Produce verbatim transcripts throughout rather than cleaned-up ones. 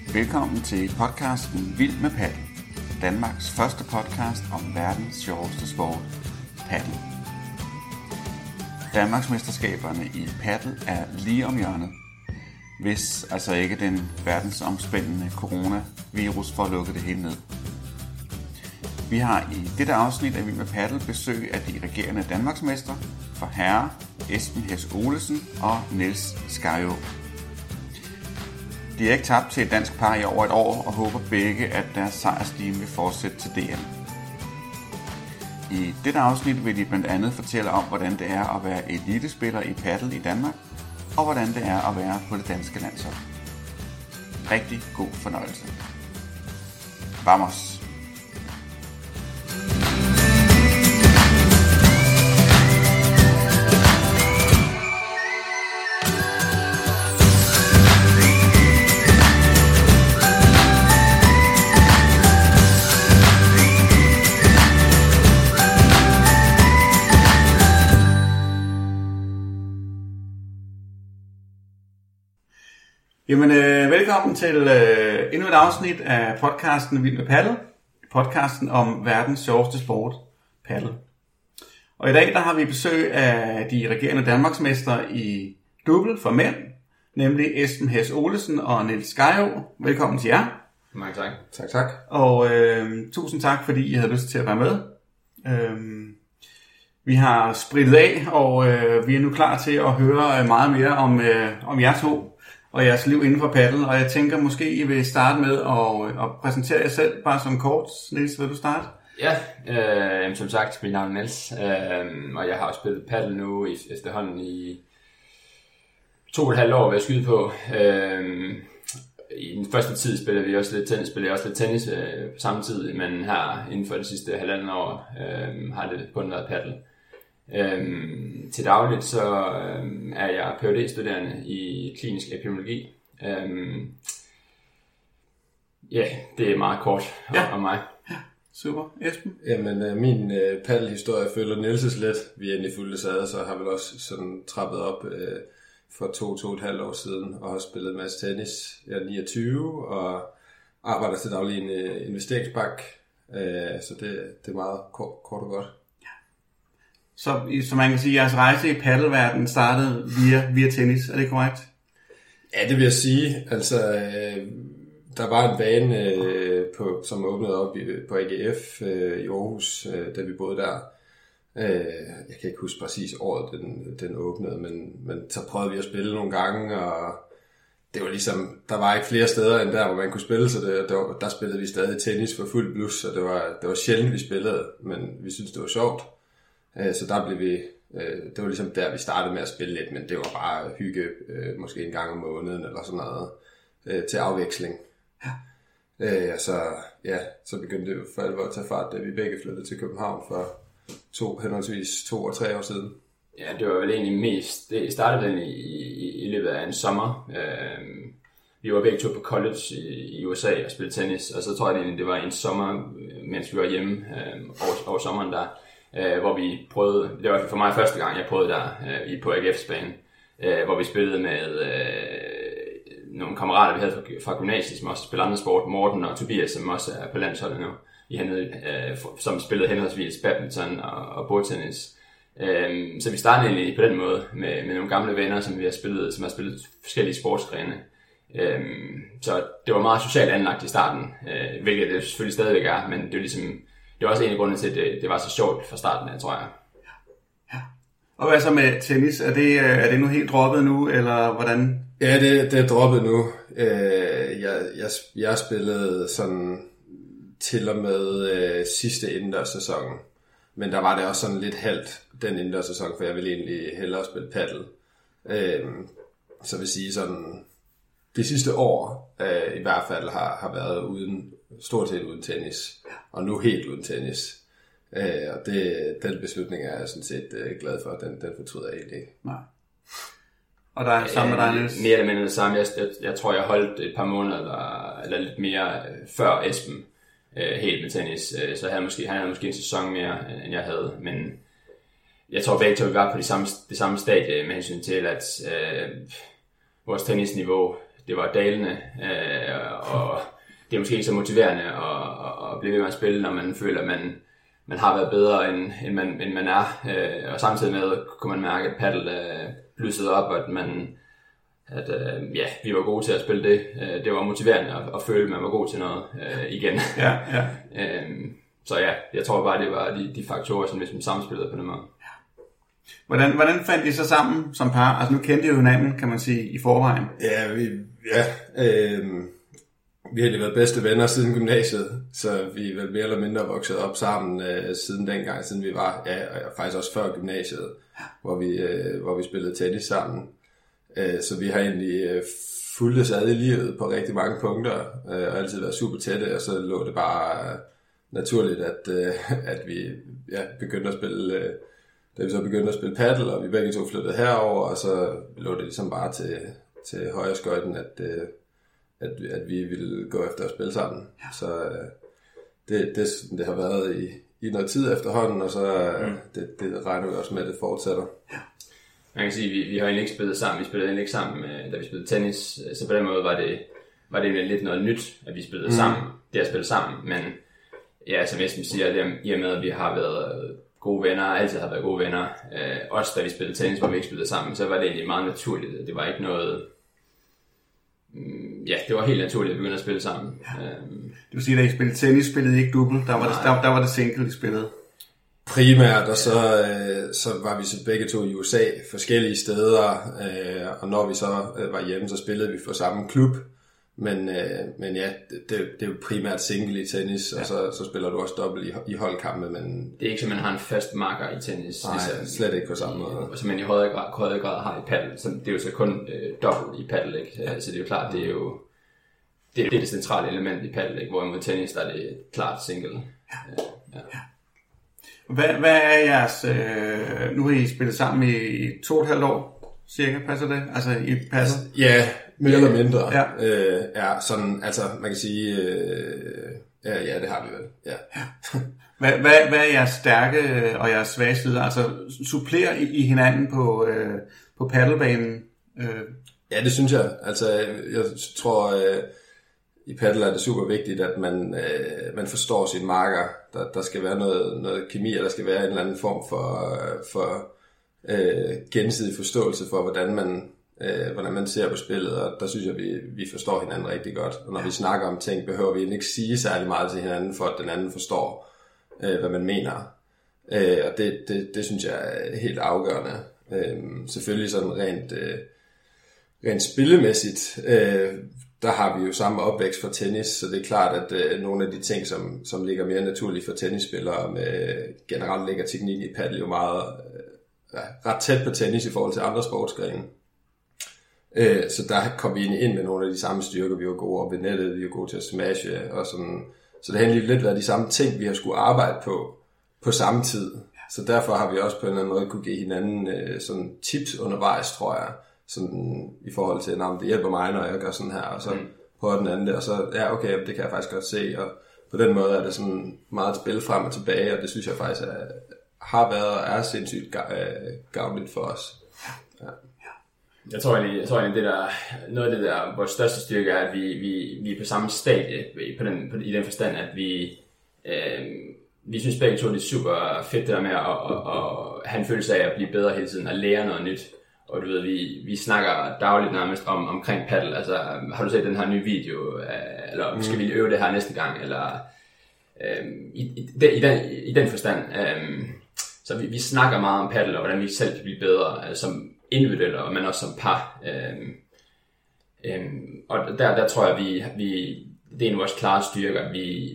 Velkommen til podcasten Vild med Paddel, Danmarks første podcast om verdens sjoveste sport, paddel. Danmarksmesterskaberne i paddel er lige om hjørnet, hvis altså ikke den verdensomspændende coronavirus får lukket det hele ned. Vi har i dette afsnit af Vild med Paddel besøg af de regerende Danmarksmestre for herrer Esben Hess Olesen og Niels Skajå. De er ikke tabt til et dansk par i over et år og håber begge, at deres sejrstime vil fortsætte til D M. I dette afsnit vil de blandt andet fortælle om, hvordan det er at være elitespiller i paddel i Danmark, og hvordan det er at være på det danske landshold. Rigtig god fornøjelse. Vamos! Jamen, øh, velkommen til øh, endnu et afsnit af podcasten Vild med Paddel. Podcasten om verdens sjoveste sport, paddel. Og i dag der har vi besøg af de regerende Danmarksmestre i double for mænd, nemlig Esben Hess Olesen og Niels Skajå. Velkommen til jer. Mange tak. Tak, tak. Og øh, tusind tak, fordi I havde lyst til at være med. Øh, vi har spritet af, og øh, vi er nu klar til at høre meget mere om, øh, om jer to og jeres liv inden for paddel, og jeg tænker måske, I vil starte med at, at præsentere jer selv, bare som kort. Niels, vil du starte? Ja, øh, som sagt, mit navn er Niels, øh, og jeg har også spillet paddel nu i, efterhånden i to og et halvt år ved at skyde på. Øh, I den første tid spillede vi også lidt tennis, spillede jeg også lidt tennis øh, på samme tid, men her inden for de sidste halvanden år øh, har det kun været paddel. Øhm, til dagligt så øhm, er jeg P H D-studerende i klinisk epidemiologi. Øhm, ja, det er meget kort ja. om mig. Ja, super. Esben? Jamen, øh, min øh, paddelhistorie følger Niels' lidt. Vi er endelig fuldt sad, så har vel også sådan trappet op øh, for to, to og et halvt år siden, og har spillet en masse tennis. Jeg er niogtyve og arbejder til daglig i en øh, investeringsbank, øh, så det, det er meget kort, kort og godt. Så, så man kan sige, at jeres rejse i paddelverdenen startede via, via tennis, er det korrekt? Ja, det vil jeg sige. Altså, øh, der var en bane, øh, på, som åbnede op i, på A G F øh, i Aarhus, øh, da vi boede der. Øh, jeg kan ikke huske præcis året, den, den åbnede, men, men så prøvede vi at spille nogle gange, og det var ligesom, der var ikke flere steder end der, hvor man kunne spille, så det, der, der spillede vi stadig tennis for fuld blus, og det var, det var sjældent, vi spillede, men vi syntes, det var sjovt. Så der blev vi, det var ligesom der, vi startede med at spille lidt, men det var bare hygge, måske en gang om måneden eller sådan noget, til afveksling. Ja. Så ja, så begyndte det for alvor at tage fart, da vi begge flyttede til København for to, henholdsvis to og tre år siden. Ja, det var vel egentlig mest, det startede vel i, i, i løbet af en sommer. Vi var begge to på college i, i U S A og spillede tennis, og så tror jeg egentlig, det var en sommer, mens vi var hjemme over, over sommeren der. Uh, hvor vi prøvede, det var for mig første gang jeg prøvede der uh, i på A G F's bane, uh, hvor vi spillede med uh, nogle kammerater vi havde fra, fra gymnasiet, som også spiller andre sport, Morten og Tobias, som også er på landsholdet nu, i hende, uh, som spillede henholdsvis badminton og, og bordtennis. Uh, så vi startede egentlig på den måde med, med nogle gamle venner, som vi har spillet, som har spillet forskellige sportsgrene. Uh, så det var meget socialt anlagt i starten, uh, hvilket det selvfølgelig stadigvæk er, men det er ligesom det var også en af grundene til, at det, det var så sjovt fra starten af, tror jeg. Ja. Ja. Og hvad så med tennis? Er det, er det nu helt droppet nu, eller hvordan? Ja, det, det er droppet nu. Jeg, jeg, jeg spillede sådan til og med øh, sidste indendørssæson. Men der var det også sådan lidt halvt, den indendørssæson, for jeg ville egentlig hellere spille paddel. Øh, så vil sige sådan, det sidste år øh, i hvert fald har, har været uden, stort set uden tennis, og nu helt uden tennis. Øh, og det, den beslutning er jeg sådan set øh, glad for, den, den fortryder jeg egentlig ikke. Nej. Og der er sammen med dig, Niels? Mere eller mindre det samme. Jeg, jeg, jeg tror, jeg holdt et par måneder eller, eller lidt mere før Esben øh, helt med tennis. Øh, så havde måske, han havde måske en sæson mere, end jeg havde. Men jeg tror begge to, vi var på det samme, det samme stadie med hensyn til, at øh, vores tennisniveau det var dalende, øh, og det er måske ikke så motiverende at, at blive ved med at spille, når man føler, at man, man har været bedre, end, end, man, end man er. Øh, og samtidig med kunne man mærke, at paddle øh, blussede op, og at, man, at øh, ja, vi var gode til at spille det. Øh, det var motiverende at, at føle, at man var god til noget øh, igen. Ja, ja. øh, så ja, jeg tror bare, det var de, de faktorer, som ligesom samspillede på den måde. Hvordan, hvordan fandt I så sammen som par? Altså nu kendte I jo hinanden, kan man sige, i forvejen. Ja, vi, ja, øh, vi har været bedste venner siden gymnasiet, så vi er vel mere eller mindre vokset op sammen øh, siden dengang, siden vi var, ja, og faktisk også før gymnasiet, hvor vi, øh, hvor vi spillede tennis sammen. Øh, så vi har egentlig øh, fulgtes ad i livet på rigtig mange punkter, øh, og altid været super tætte, og så lå det bare øh, naturligt, at, øh, at vi ja, begyndte at spille... Øh, Da vi så begyndte at spille paddle, og vi begge to flyttede herover, og så lå det ligesom bare til, til højreskøjten, at, at, at vi ville gå efter at spille sammen. Ja. Så det, det, det har været i, i noget tid efterhånden, og så mm. det, det regner vi også med, at det fortsætter. Ja. Man kan sige, at vi, vi har egentlig ikke spillet sammen. Vi spillede egentlig ikke sammen, da vi spillede tennis, så på den måde var det, var det lidt noget nyt, at vi spillede mm. sammen. Det at spille sammen, men ja, som Esben siger, det, i og med, at vi har været gode venner, altid har været gode venner. Øh, også da vi spillede tennis, hvor vi ikke spillede sammen, så var det egentlig meget naturligt. Det var ikke noget... Mm, ja, det var helt naturligt at begynde at spille sammen. Ja. Øhm, det vil sige, at I spillede tennis, spillede I ikke double, der var, det, der, der var det single, I spillede? Primært, og så, øh, så var vi så begge to i U S A, forskellige steder, øh, og når vi så øh, var hjemme, så spillede vi for samme klub. Men, øh, men ja, det, det er jo primært single i tennis, ja. Og så, så spiller du også dobbelt i, i holdkampe, men... Det er ikke som man har en fast marker i tennis. Nej, ligesom, slet ikke på samme måde. Og som man i højere grad, højere grad har i paddle. Så det er jo så kun øh, dobbelt i paddle, ikke? Ja. Så det er jo klart, det er jo... Det er det, det centrale element i paddle, ikke? Hvorimod tennis, der er det klart single. Ja. Ja. Ja. Hvad, hvad er jeres... Øh, nu har I spillet sammen i to og et halvt år, cirka, passer det? Altså, I passer? Ja, mere eller mindre. Ja. Øh, ja, sådan, altså, man kan sige... Øh, ja, ja, det har vi vel. Ja. Hvad, hvad, hvad er jeres stærke og jeres svage sider? Altså, supplerer I, I hinanden på, øh, på paddlebanen? Øh. Ja, det synes jeg. Altså, jeg tror... Øh, I paddle er det super vigtigt, at man, øh, man forstår sin marker. Der, der skal være noget, noget kemi, og der skal være en eller anden form for, for øh, gensidig forståelse for, hvordan man, øh, hvordan man ser på spillet. Og der synes jeg, vi, vi forstår hinanden rigtig godt. Og når vi snakker om ting, behøver vi ikke sige særlig meget til hinanden, for at den anden forstår, øh, hvad man mener. Øh, og det, det, det synes jeg er helt afgørende. Øh, selvfølgelig sådan rent, øh, rent spillemæssigt... Øh, der har vi jo samme opvækst for tennis, så det er klart, at øh, nogle af de ting, som, som ligger mere naturligt for tennisspillere, med generelt ligger teknik i paddle jo meget øh, ret tæt på tennis i forhold til andre sportsgrene. Øh, så der kom vi ind med nogle af de samme styrker. Vi var gode op ved nettet, vi var gode til at smashe, og sådan. Så det har egentlig lidt været de samme ting, vi har skulle arbejde på på samme tid. Så derfor har vi også på en eller anden måde kunne give hinanden øh, sådan tips undervejs, tror jeg. Sådan i forhold til, at det hjælper mig, når jeg gør sådan her, og så mm. prøver den anden det, og så, ja, okay, det kan jeg faktisk godt se, og på den måde er det sådan meget spil frem og tilbage, og det synes jeg faktisk er, har været og er sindssygt gavnligt for os. Ja. Jeg tror egentlig, jeg tror egentlig det der, noget af det der, vores største styrke er, at vi, vi, vi er på samme stadie, på den, på, i den forstand, at vi, øh, vi synes begge to, det er super fedt det der med at, at, at have en følelse af at blive bedre hele tiden, og lære noget nyt. Og du ved, vi, vi snakker dagligt nærmest om, omkring paddle. Altså, har du set den her nye video? Eller skal vi øve det her næste gang? Eller, øhm, i, i, den, i, den, I den forstand. Øhm, så vi, vi snakker meget om paddle, og hvordan vi selv kan blive bedre altså, som individuelle, men også som par. Øhm, øhm, og der, der tror jeg, vi, vi det er en af vores klare styrker, at vi,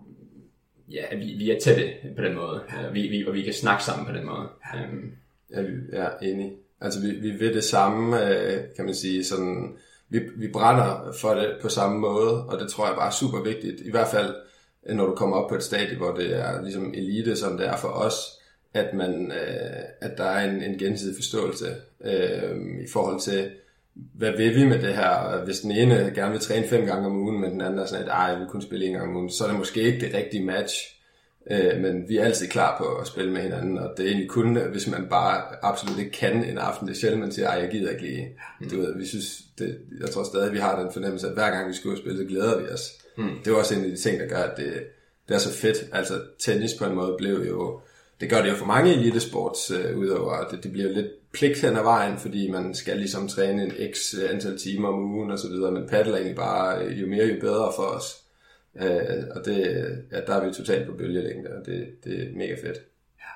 ja, vi, vi er tætte på den måde. Vi, vi, og vi kan snakke sammen på den måde. Øhm. Ja, vi er enige. Altså vi, vi ved det samme, kan man sige, sådan, vi, vi brænder for det på samme måde, og det tror jeg bare er super vigtigt, i hvert fald når du kommer op på et stadie, hvor det er ligesom elite, som det er for os, at, man, at der er en, en gensidig forståelse øh, i forhold til, hvad vil vi med det her? Hvis den ene gerne vil træne fem gange om ugen, men den anden er sådan, at jeg vil kun spille en gang om ugen, så er det måske ikke det rigtige match. Øh, men vi er altid klar på at spille med hinanden, og det er egentlig kun, hvis man bare absolut ikke kan en aften. Det er sjældent, man siger, ej, jeg gider ikke lige. Mm. Du ved, vi synes, det, jeg tror stadig, vi har den fornemmelse, at hver gang vi skal ud og spille, så glæder vi os. Mm. Det er også en af de ting, der gør, at det, det er så fedt. Altså, tennis på en måde blev jo, det gør det jo for mange elitesportsudøvere. Det, det bliver jo lidt pligt hen ad vejen, fordi man skal ligesom træne en x antal timer om ugen og så videre, men paddle er egentlig bare, jo mere jo bedre for os. Uh, og det, ja, der er vi totalt på bølgelængde, og det, det er mega fedt. Ja.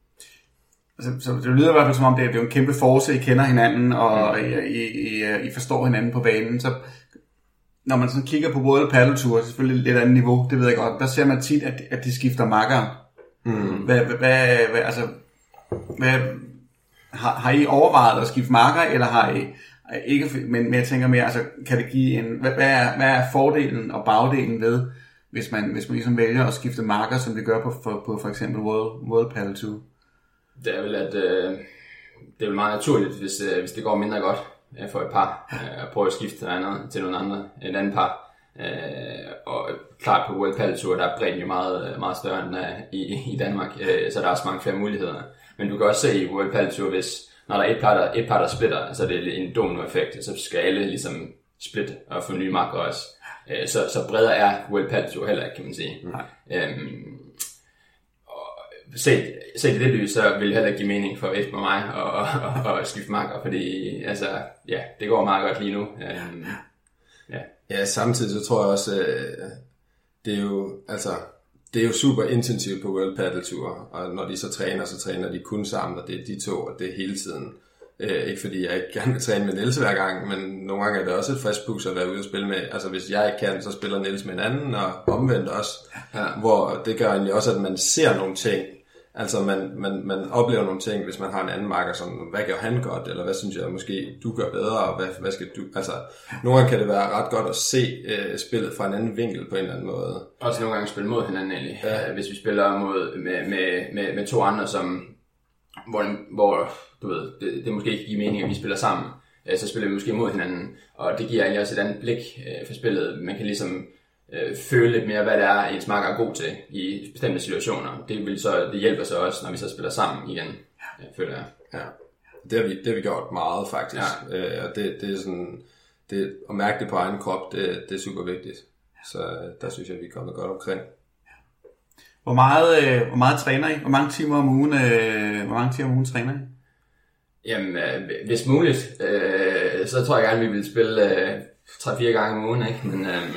Altså, så det lyder i hvert fald som om, det er, det er en kæmpe force, I kender hinanden, og mm. I, I, I, I forstår hinanden på banen. Så når man sådan kigger på World Paddle Tour, selvfølgelig lidt andet niveau, det ved jeg godt, der ser man tit, at, at de skifter makkere. Mm. Hvad, hvad, hvad, altså, hvad, har, har I overvejet at skifte makkere, eller har I ikke, men, men jeg tænker mere, altså, kan det give en, hvad, hvad, er, hvad er fordelen og bagdelen ved, hvis man, hvis man ligesom vælger at skifte marker, som vi gør på for, på for eksempel World, World Paddle Tour? Det er vel, at øh, det er vel meget naturligt, hvis, øh, hvis det går mindre godt øh, for et par, øh, at prøve at skifte andet til nogle andre, en anden par. Øh, og klart på World Paddle Tour, der er bredden jo meget, meget større end uh, i, i Danmark, øh, så der er også mange flere muligheder. Men du kan også se i World Paddle Tour, hvis når der er et par, der, et par, der splitter, så er det en domino-effekt, så skal alle ligesom splitte og få nye marker også. Øh, så, så bredere er World Paddle Tour heller ikke, kan man sige. Øhm, og set, set i det lys, så vil det heller ikke give mening for et på mig at, at, at skifte marker, fordi altså, ja, det går meget godt lige nu. Øhm, ja. ja, samtidig så tror jeg også, øh, det er jo, altså, det er jo super intensivt på World Paddle Tour, og når de så træner, så træner de kun sammen, og det er de to, og det er hele tiden. Øh, ikke fordi jeg ikke gerne vil træne med Niels hver gang, men nogle gange er det også et frisk push at være ude og spille med. Altså hvis jeg ikke kan, så spiller Niels med en anden, og omvendt også. Ja. Hvor det gør egentlig også, at man ser nogle ting. Altså man, man, man oplever nogle ting, hvis man har en anden marker, som hvad gør han godt, eller hvad synes jeg måske du gør bedre, og hvad, hvad skal du... Altså nogle gange kan det være ret godt at se øh, spillet fra en anden vinkel på en eller anden måde. Også nogle gange spille mod hinanden egentlig. Ja. Hvis vi spiller mod, med, med, med, med to andre, som, hvor, hvor du ved, det, det måske ikke giver mening, at vi spiller sammen, så spiller vi måske mod hinanden, og det giver egentlig også et andet blik øh, for spillet. Man kan ligesom øh, føle lidt mere, hvad det er, ens marker er god til i bestemte situationer. Det, vil så, det hjælper så også, når vi så spiller sammen igen, ja, føler jeg. Ja. Det har vi, det har vi gjort meget faktisk, ja. øh, og det, det er sådan, det, at mærke det på egen krop, det, det er super vigtigt. Så der synes jeg, vi er kommet godt omkring. Hvor meget, øh, hvor meget træner I? Hvor mange timer om ugen, øh, hvor mange timer om ugen træner I? Jamen, øh, hvis muligt, øh, så tror jeg gerne, vi vil spille øh, tre-fire gange om ugen, ikke? Men øh,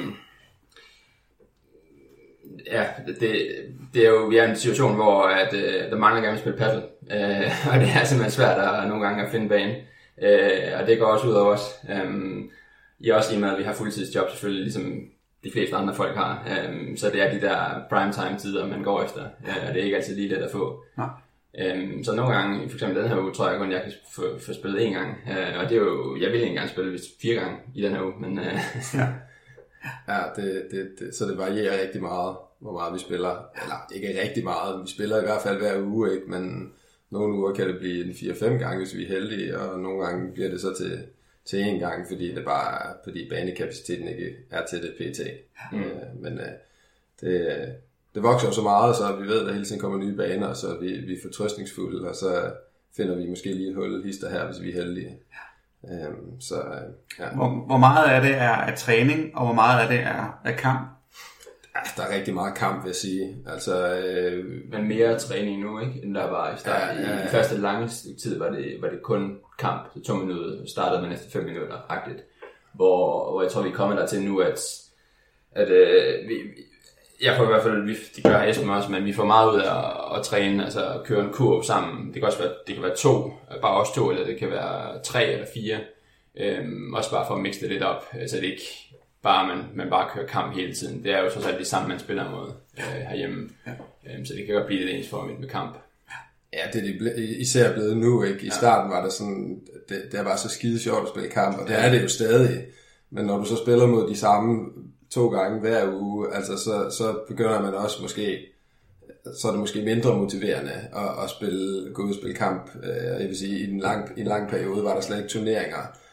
ja, det, det er jo, vi er i en situation, hvor at, øh, der mangler gerne at spille paddle, øh, og det er simpelthen svært at, nogle gange at finde bane, øh, og det går også ud over os. Øh, I også i og med, at vi har fuldtidsjob selvfølgelig, ligesom de fleste andre folk har, øh, så det er de der primetime tider, man går efter, øh, og det er ikke altid lige let at få. Ja. Øhm, så nogle gange, for eksempel den her uge, tror jeg kun, jeg kan få, få spillet en gang. Øh, og det er jo, jeg vil ikke engang spille vist fire gange i den her uge, men... Øh, ja, ja det, det, det, så det varierer rigtig meget, hvor meget vi spiller. Eller ikke rigtig meget, vi spiller i hvert fald hver uge, ikke? Men nogle uger kan det blive en fire-fem gange, hvis vi er heldige, og nogle gange bliver det så til, til en gang, fordi det bare fordi banekapaciteten ikke er til det pt. Mm. Øh, men øh, det... Det vokser jo så meget, så vi ved, at der hele tiden kommer nye baner, så vi, vi er fortrøstningsfulde, og så finder vi måske lige et hul hister her, hvis vi er heldige. Ja. Øhm, så, ja. hvor, hvor meget af det er, er træning, og hvor meget af det er, er kamp? Ja, der er rigtig meget kamp, vil jeg sige. Altså, øh... Men mere træning nu, ikke, end der var i starten. Ja, ja, ja. I de første lange tid var det, var det kun kamp, så to minutter, startede man efter fem minutter-agtigt. Hvor, hvor jeg tror, vi er kommet der til nu, at, at øh, vi... Jeg får i hvert fald, det gør Esben også, men vi får meget ud af at, at træne, altså at køre en kurv sammen. Det kan også være, det kan være to, bare os to, eller det kan være tre eller fire. Øhm, også bare for at mixe det lidt op, så det ikke bare, man, man bare kører kamp hele tiden. Det er jo så alt det samme, man spiller mod øh, herhjemme. Ja. Øhm, så det kan godt blive lidt ensformigt med kamp. Ja, det er det ble, især blevet nu, ikke? I starten var det sådan, det, det var så skide sjovt at spille kamp, og det er det jo stadig. Men når du så spiller mod de samme to gange hver uge, altså så, så begynder man også måske, så er det måske mindre motiverende at, at spille, gå ud og spille kamp. Jeg vil sige, i en lang, i en lang periode var der slet ikke turneringer,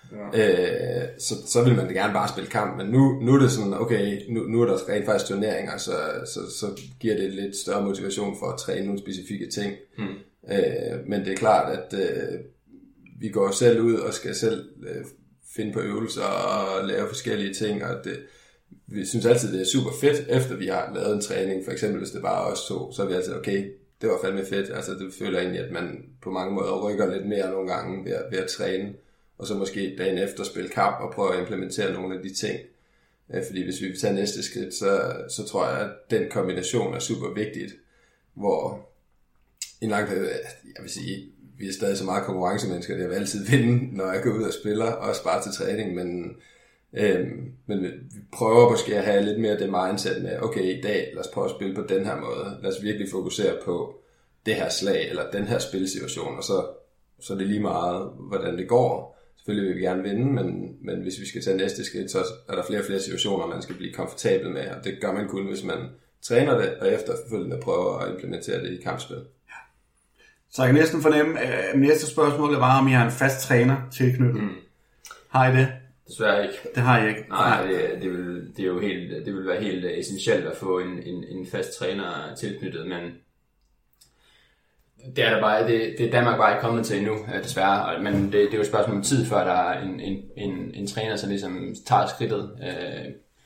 Ja. Øh, så, så vil man gerne bare spille kamp, men nu, nu er det sådan, okay, nu, nu er der rent faktisk turneringer, så, så, så giver det lidt større motivation for at træne nogle specifikke ting. Mm. Øh, men det er klart, at øh, vi går selv ud og skal selv øh, finde på øvelser og lave forskellige ting, og det, vi synes altid, det er super fedt, efter vi har lavet en træning. For eksempel, hvis det bare er os to, så er vi altid, okay, det var fandme fedt. Altså, det føler egentlig, at man på mange måder rykker lidt mere nogle gange ved, ved at træne, og så måske dagen efter spille kamp og prøve at implementere nogle af de ting. Fordi hvis vi vil tage næste skridt, så, så tror jeg, at den kombination er super vigtigt, hvor en lang periode, jeg vil sige, vi er stadig så meget konkurrencemennesker, det jeg vil altid vinde, når jeg går ud og spiller, også bare til træning, men, øhm, men vi prøver måske at have lidt mere det mindset med, okay, i dag, lad os prøve at spille på den her måde, lad os virkelig fokusere på det her slag, eller den her spilsituation, og så, så er det lige meget, hvordan det går. Selvfølgelig vil vi gerne vinde, men, men hvis vi skal tage næste skridt, så er der flere og flere situationer, man skal blive komfortabel med, og det gør man kun, hvis man træner det, og efterfølgende prøver at implementere det i kampspil. Så jeg kan næsten fornemme, at næste spørgsmål var, om I har en fast træner tilknyttet. Mm. Har I det? Desværre ikke. Det har I ikke? Nej, det, det, vil, det er jo helt, det vil være helt essentielt at få en, en, en fast træner tilknyttet, men det er der bare, det, det er Danmark bare ikke kommet til endnu, desværre. Men det, det er jo et spørgsmål om tid, før der er en, en, en, en træner, som ligesom tager skridtet. Øh,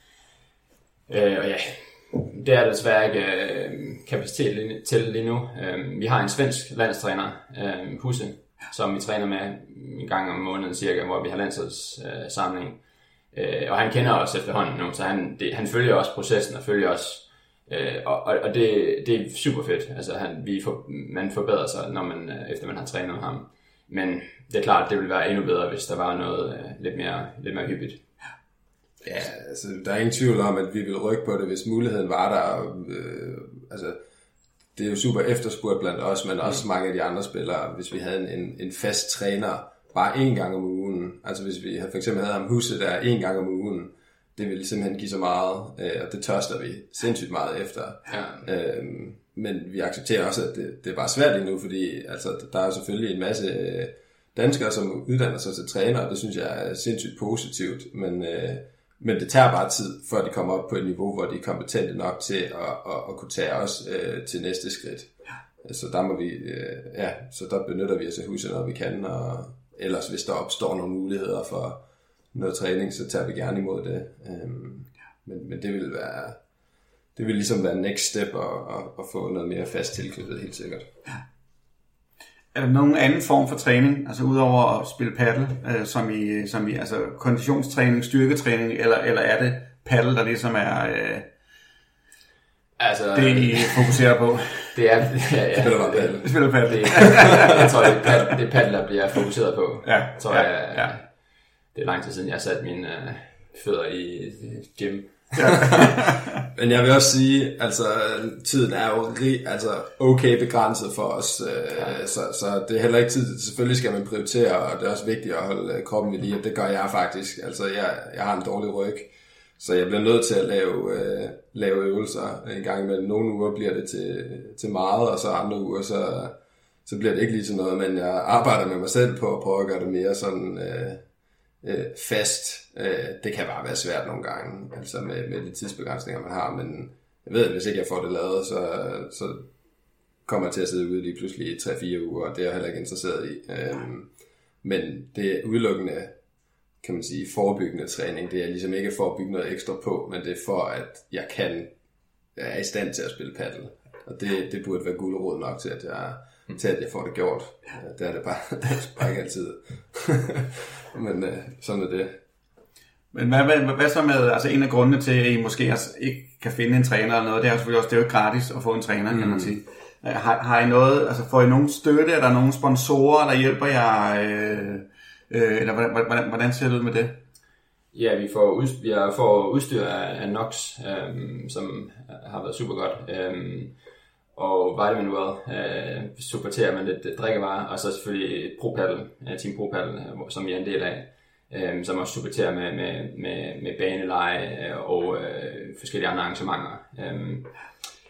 øh, og ja, det er der desværre ikke øh, kapacitet til lige nu. Øh, vi har en svensk landstræner, øh, Husse, som vi træner med en gang om måneden cirka, hvor vi har landsholdssamling. Øh, og han kender os efterhånden nu, så han, det, han følger også processen og følger også. Øh, og og det, det er super fedt. Altså, han, vi for, man forbedrer sig, når man, efter man har trænet ham. Men det er klart, det ville være endnu bedre, hvis der var noget øh, lidt mere, lidt mere hyppigt. Ja, altså, der er ingen tvivl om, at vi vil rykke på det, hvis muligheden var der. Øh, altså, det er jo super efterspurgt blandt os, men også mange af de andre spillere, hvis vi havde en, en, en fast træner bare én gang om ugen. Altså hvis vi for eksempel havde ham Husse der én gang om ugen, det ville simpelthen give så meget, øh, og det tørster vi sindssygt meget efter. Ja. Øhm, men vi accepterer også, at det, det er bare svært lige nu, fordi altså, der er selvfølgelig en masse danskere, som uddanner sig til træner, og det synes jeg er sindssygt positivt, men, øh, men det tager bare tid, før de kommer op på et niveau, hvor de er kompetente nok til at, at, at kunne tage os øh, til næste skridt. Ja. Så der må vi, øh, ja, så der benytter vi os af Husse, når vi kan, og ellers hvis der opstår nogle muligheder for noget træning, så tager vi gerne imod det. Øhm, men, men det vil være, det vil ligesom være next step at, at, at få noget mere fast tilknyttet, helt sikkert. Ja. Er der nogen anden form for træning, altså udover at spille paddle, øh, som i, som i altså konditionstræning, styrketræning, eller, eller er det paddle, der ligesom er øh, altså, det, I fokuserer på? Det er, ja, ja, spiller bare paddle. Det spiller paddle. Det, jeg tror, det er paddle, det er paddle, der bliver fokuseret på. Ja, tror ja, jeg, ja. Det er lang tid siden, jeg har sat mine øh, fødder i gym. Ja. Men jeg vil også sige, altså tiden er jo altså okay begrænset for os, ja. så, så det er heller ikke tid. Selvfølgelig skal man prioritere, og det er også vigtigt at holde kroppen i lige, og det gør jeg faktisk. Altså jeg, jeg har en dårlig ryg, så jeg bliver nødt til at lave, øh, lave øvelser en gang imellem. Nogle uger bliver det til, til meget, og så andre uger, så, så bliver det ikke lige til noget, men jeg arbejder med mig selv på at prøve at gøre det mere sådan øh, øh, fast. Øh, det kan bare være svært nogle gange, altså med, med de tidsbegrænsninger, man har, men jeg ved, at hvis ikke jeg får det lavet, så, så kommer jeg til at sidde ude lige pludselig i tre fire uger, og det er jeg heller ikke interesseret i. Øh, men det er udelukkende, kan man sige, forebyggende træning. Det er ligesom ikke for at bygge noget ekstra på, men det er for, at jeg kan, jeg er i stand til at spille paddle. Og det, det burde være gulerod nok til, at jeg, til, at jeg får det gjort. Det er det bare, det er bare ikke altid. Men øh, sådan er det. Men hvad, hvad, hvad så med, altså en af grundene til, at I måske ikke kan finde en træner eller noget, det er jo selvfølgelig også, det er jo ikke gratis at få en træner, kan man sige. Har, har I noget, altså får I nogen støtte, er der nogen sponsorer, der hjælper jer, øh, øh, eller hvordan, hvordan ser det ud med det? Ja, vi får, udstyr, vi får udstyr af, af Nox, øhm, som har været super godt, øhm, og Vitamin Well, øh, supporterer man lidt drikkevarer, og så selvfølgelig ProPaddle, Team ProPaddle, som jeg er en del af, øh, som også supporterer med, med, med, med baneleje og øh, forskellige andre arrangementer. Øh,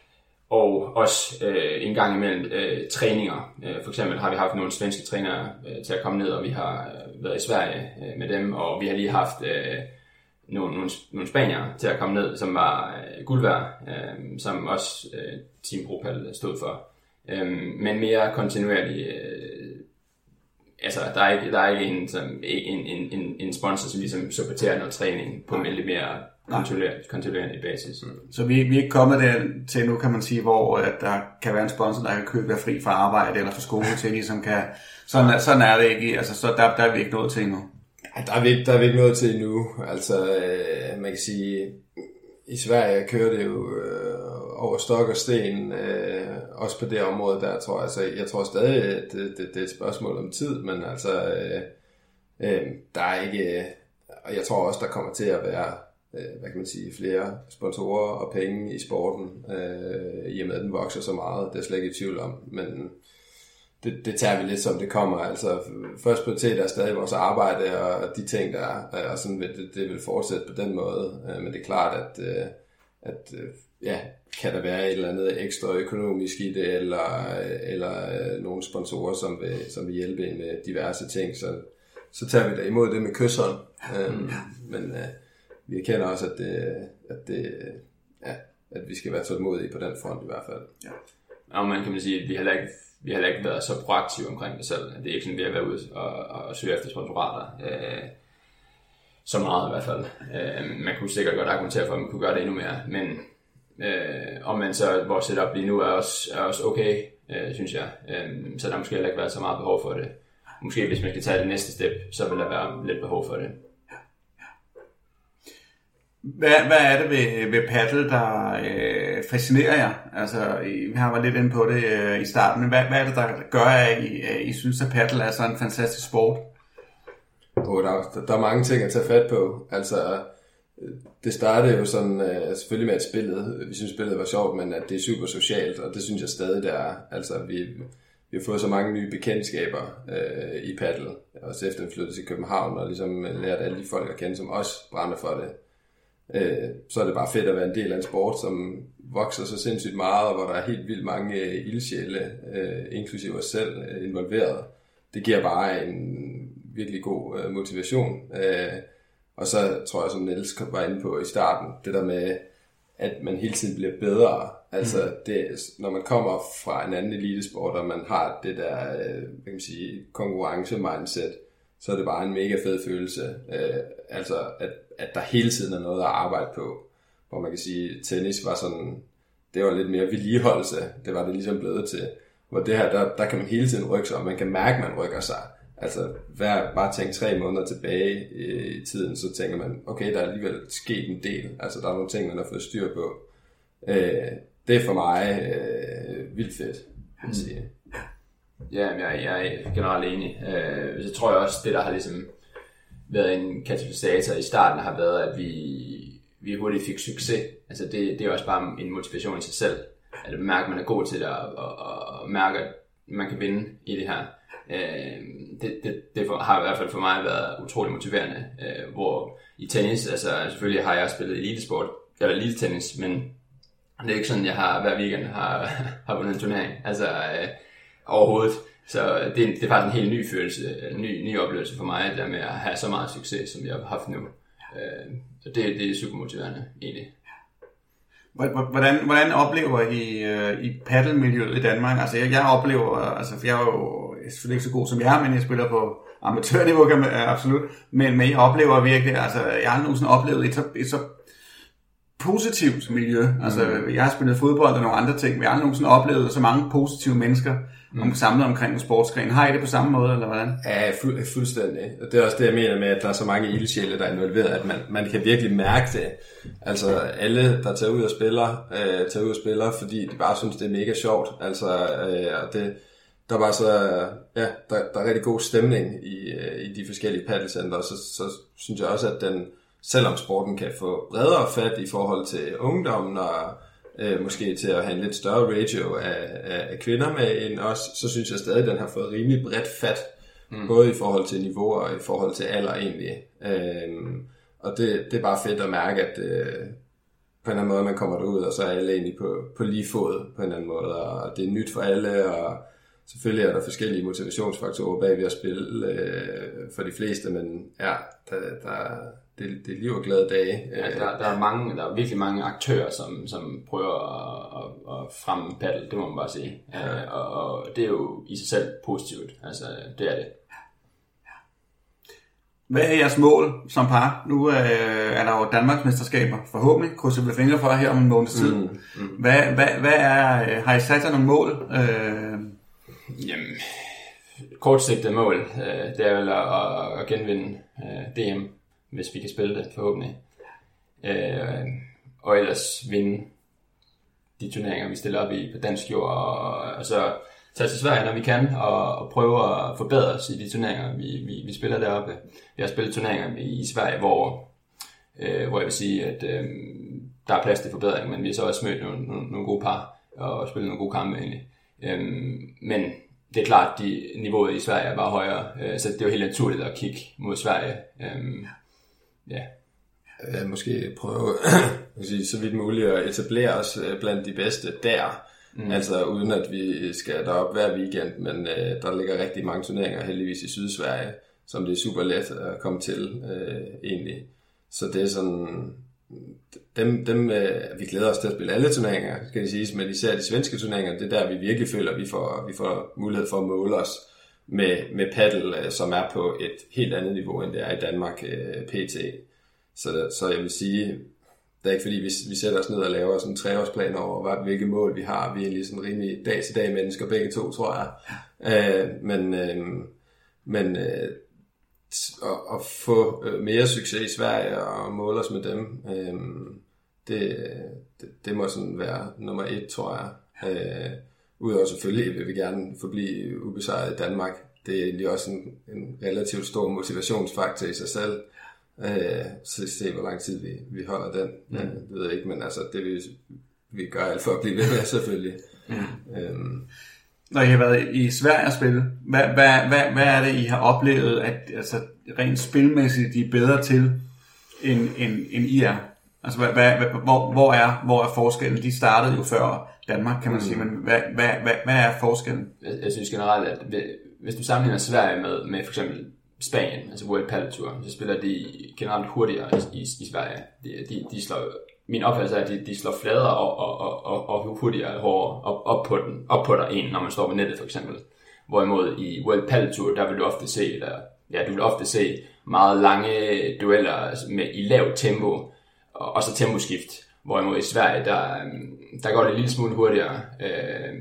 og også øh, en gang imellem øh, træninger. Øh, for eksempel har vi haft nogle svenske trænere øh, til at komme ned, og vi har øh, været i Sverige øh, med dem, og vi har lige haft øh, nogle, nogle, nogle spaniere til at komme ned, som var øh, guld værd, øh, som også øh, Team Propal stod for. Øh, men mere kontinuerligt. Øh, altså, der er ikke, der er ikke en, som, en, en, en, en sponsor, som ligesom supporterer noget træning på en lidt mere kontinuerlig basis. Mm. Så vi, vi er ikke kommet der til nu, kan man sige, hvor at der kan være en sponsor, der kan købe være fri fra arbejde eller fra skole til, ligesom kan... Sådan, sådan er det ikke. Altså, så der, der er vi ikke nået til endnu. Ja, der er vi, der er vi ikke nået til endnu. Altså, øh, man kan sige, i Sverige kører det jo øh, over stok og sten, øh, også på det område der, tror jeg. Altså, jeg tror stadig, at det, det, det er et spørgsmål om tid, men altså, øh, øh, der er ikke... Øh, og jeg tror også, der kommer til at være... hvad kan man sige, flere sponsorer og penge i sporten, øh, i og med at den vokser så meget, det er slet ikke i tvivl om, men det, det tager vi lidt som det kommer, altså først prioritet er stadig vores arbejde og de ting der er, og sådan vil det, det vil fortsætte på den måde, øh, men det er klart, at, øh, at øh, ja, kan der være et eller andet ekstra økonomisk i det, eller, eller øh, nogle sponsorer, som vil, som vil hjælpe en med diverse ting, så, så tager vi da imod det med kysseren, øh, men øh, vi erkender også, at, det, at, det, ja, at vi skal være tålmodige på den front i hvert fald. Ja. Og man kan man sige, at vi har ikke, vi har ikke været så proaktive omkring det selv. Det er ikke sådan, vi har været ude og, og søge efter sponsorater. Øh, så meget i hvert fald. Øh, man kunne sikkert godt argumentere for, at man kunne gøre det endnu mere. Men øh, om man så, vores setup lige nu er også, er også okay, øh, synes jeg. Øh, så der måske heller ikke været så meget behov for det. Måske hvis man skal tage det næste step, så vil der være lidt behov for det. Hvad, hvad er det ved, ved paddle, der øh, fascinerer jer? Altså, vi har været lidt inde på det øh, i starten, men hvad, hvad er det, der gør, at I, at I synes, at paddle er sådan en fantastisk sport? Oh, der, der er mange ting at tage fat på. Altså, det startede jo sådan, øh, selvfølgelig med et spillet. Vi synes, spillet var sjovt, men at det er super socialt, og det synes jeg stadig, det er. Altså, vi, vi har fået så mange nye bekendtskaber øh, i paddle, også efter vi flyttede til København, og ligesom lært alle de folk at kende, som også brænder for det. Så er det bare fedt at være en del af en sport, som vokser så sindssygt meget, og hvor der er helt vildt mange ildsjæle, inklusive os selv, involveret. Det giver bare en virkelig god motivation. Og så tror jeg, som Niels var inde på i starten, det der med, at man hele tiden bliver bedre. Altså, det, når man kommer fra en anden elitesport, og man har det der, hvad kan man sige, konkurrence-mindset, så er det bare en mega fed følelse. Altså, at at der hele tiden er noget at arbejde på, hvor man kan sige, at tennis var sådan, det var lidt mere vedligeholdelse, det var det ligesom blevet til, hvor det her, der, der kan man hele tiden rykke sig, og man kan mærke, at man rykker sig, altså hver, bare tænke tre måneder tilbage i, i tiden, så tænker man, okay, der er alligevel sket en del, altså der er nogle ting, man har fået styr på, øh, det er for mig øh, vildt fedt, kan man sige. Ja, jeg, jeg er generelt enig, øh, så tror jeg også, det der har ligesom været en katalysator i starten, har været, at vi, vi hurtigt fik succes. Altså det, det er også bare en motivation i sig selv. At mærke, at man er god til det, og, og, og mærke, at man kan vinde i det her. Øh, det det, det for, har i hvert fald for mig været utrolig motiverende. Øh, hvor i tennis, altså selvfølgelig har jeg spillet elitesport, eller elite-tennis, men det er ikke sådan, jeg har hver weekend har, har vundet en turnering. Altså øh, overhovedet. Så det, det er faktisk en helt ny følelse, en ny, ny oplevelse for mig, der med at have så meget succes, som jeg har haft nu. Så det, det er super motiverende, egentlig. Hvordan, hvordan oplever I, I paddelmiljøet i Danmark? Altså jeg, jeg oplever, altså jeg er jo selvfølgelig ikke så god som jeg, men jeg spiller på amatørniveau, kan man, absolut. Men, men jeg oplever virkelig, altså jeg har aldrig nogensinde oplevet et så, et så positivt miljø. Altså mm. jeg har spillet fodbold og nogle andre ting, men jeg har aldrig nogensinde oplevet så mange positive mennesker, Mm. samlet omkring en sportsgren. Har I det på samme måde, eller hvordan? Ja, fu- fuldstændig. Det er også det, jeg mener med, at der er så mange ildsjæle, der er involveret, at man, man kan virkelig mærke det. Altså alle, der tager ud og spiller, øh, tager ud og spiller, fordi de bare synes, det er mega sjovt. Altså, øh, det, der er bare så, ja, der, der er rigtig god stemning i, øh, i de forskellige paddelcenter, så, så synes jeg også, at den, selvom sporten kan få bredere fat i forhold til ungdommen og Øh, måske til at have en lidt større ratio af, af, af kvinder med end os, så synes jeg stadig, at den har fået rimelig bredt fat, mm. både i forhold til niveau og i forhold til alder egentlig. Øh, og det, det er bare fedt at mærke, at, øh, på en anden måde, man kommer derud, og så er alle egentlig på, på lige fod på en anden måde, og det er nyt for alle, og selvfølgelig er der forskellige motivationsfaktorer bag ved at spille øh, for de fleste, men ja, der, der, det, det er liv og glade dage. Ja, der, der, er mange, der er virkelig mange aktører, som, som prøver at, at, at fremme paddle, det må man bare sige. Ja. Og, og det er jo i sig selv positivt, altså det er det. Hvad er jeres mål som par? Nu øh, er der jo Danmarksmesterskaber, forhåbentlig. Krydser vi fingre for her om en måneds tid. Mm, mm. Hvad, hvad, hvad er, øh, har I sat jer nogle mål? Øh... Jamen, kortsigtede mål, øh, det er vel at, at genvinde øh, D M, hvis vi kan spille det, forhåbentlig. Øh, og ellers vinde de turneringer, vi stiller op i på dansk jord, og, og så tage til Sverige, når vi kan, og, og prøve at forbedre os i de turneringer, vi, vi, vi spiller deroppe. Vi har spillet turneringer i, i Sverige, hvor, øh, hvor jeg vil sige, at øh, der er plads til forbedring, men vi har så også mødt nogle, nogle, nogle gode par, og spillet nogle gode kampe egentlig. Øh, men det er klart, at de, niveauet i Sverige er bare højere, øh, så det er jo helt naturligt at kigge mod Sverige. Øh, ja. Øh, måske prøve sige, så vidt muligt at etablere os blandt de bedste der. Mm. Altså uden at vi skal derop hver weekend, men øh, der ligger rigtig mange turneringer heldigvis i Sydsverige, som det er super let at komme til øh, egentlig. Så det er sådan, dem, dem øh, vi glæder os til at spille alle turneringer, skal det siges, men især de svenske turneringer, det er der vi virkelig føler, at vi får, vi får mulighed for at måle os med, med paddle, øh, som er på et helt andet niveau, end det er i Danmark øh, pt. Så, så jeg vil sige, det er ikke fordi, vi, vi sætter os ned og laver sådan en treårsplan over, hvilke mål vi har. Vi er egentlig sådan rimelig dag-til-dag mennesker, begge to, tror jeg. Ja. Øh, men øh, men øh, at, at få mere succes i Sverige og måle os med dem, øh, det, det, det må sådan være nummer et, tror jeg. Øh, Udover selvfølgelig vil vi gerne forblive ubesejret i Danmark. Det er egentlig også en, en relativt stor motivationsfaktor i sig selv. Øh, så se hvor lang tid vi, vi holder den. Mm. Ja, det ved jeg ikke, men altså det vi, vi gør alt for at blive ved med selvfølgelig. Mm. øhm. Når I har været i Sverige at spille, hvad, hvad, hvad, hvad er det I har oplevet, at altså, rent spilmæssigt de er bedre til end, end, end I er? Altså hvad, hvad, hvor, hvor, er, hvor er forskellen? De startede jo før Danmark, kan man mm. sige, men hvad, hvad, hvad, hvad er forskellen? Jeg, jeg synes generelt, at hvis du sammenligner Sverige med, med for eksempel Spanien, altså World Padel Tour, så spiller de generelt hurtigere i, i, i Sverige. De, de, de slår, min opfattelse er, at de, de slår fladere og, og, og, og hurtigere hårdere op, op, på den, op på der en, når man står på nettet for eksempel. Hvorimod i World Padel Tour, der vil du ofte se, der, ja, du vil ofte se meget lange dueller med, i lavt tempo, og, og så temposkift. Hvorimod i Sverige, der, der går det en lille smule hurtigere. Øh,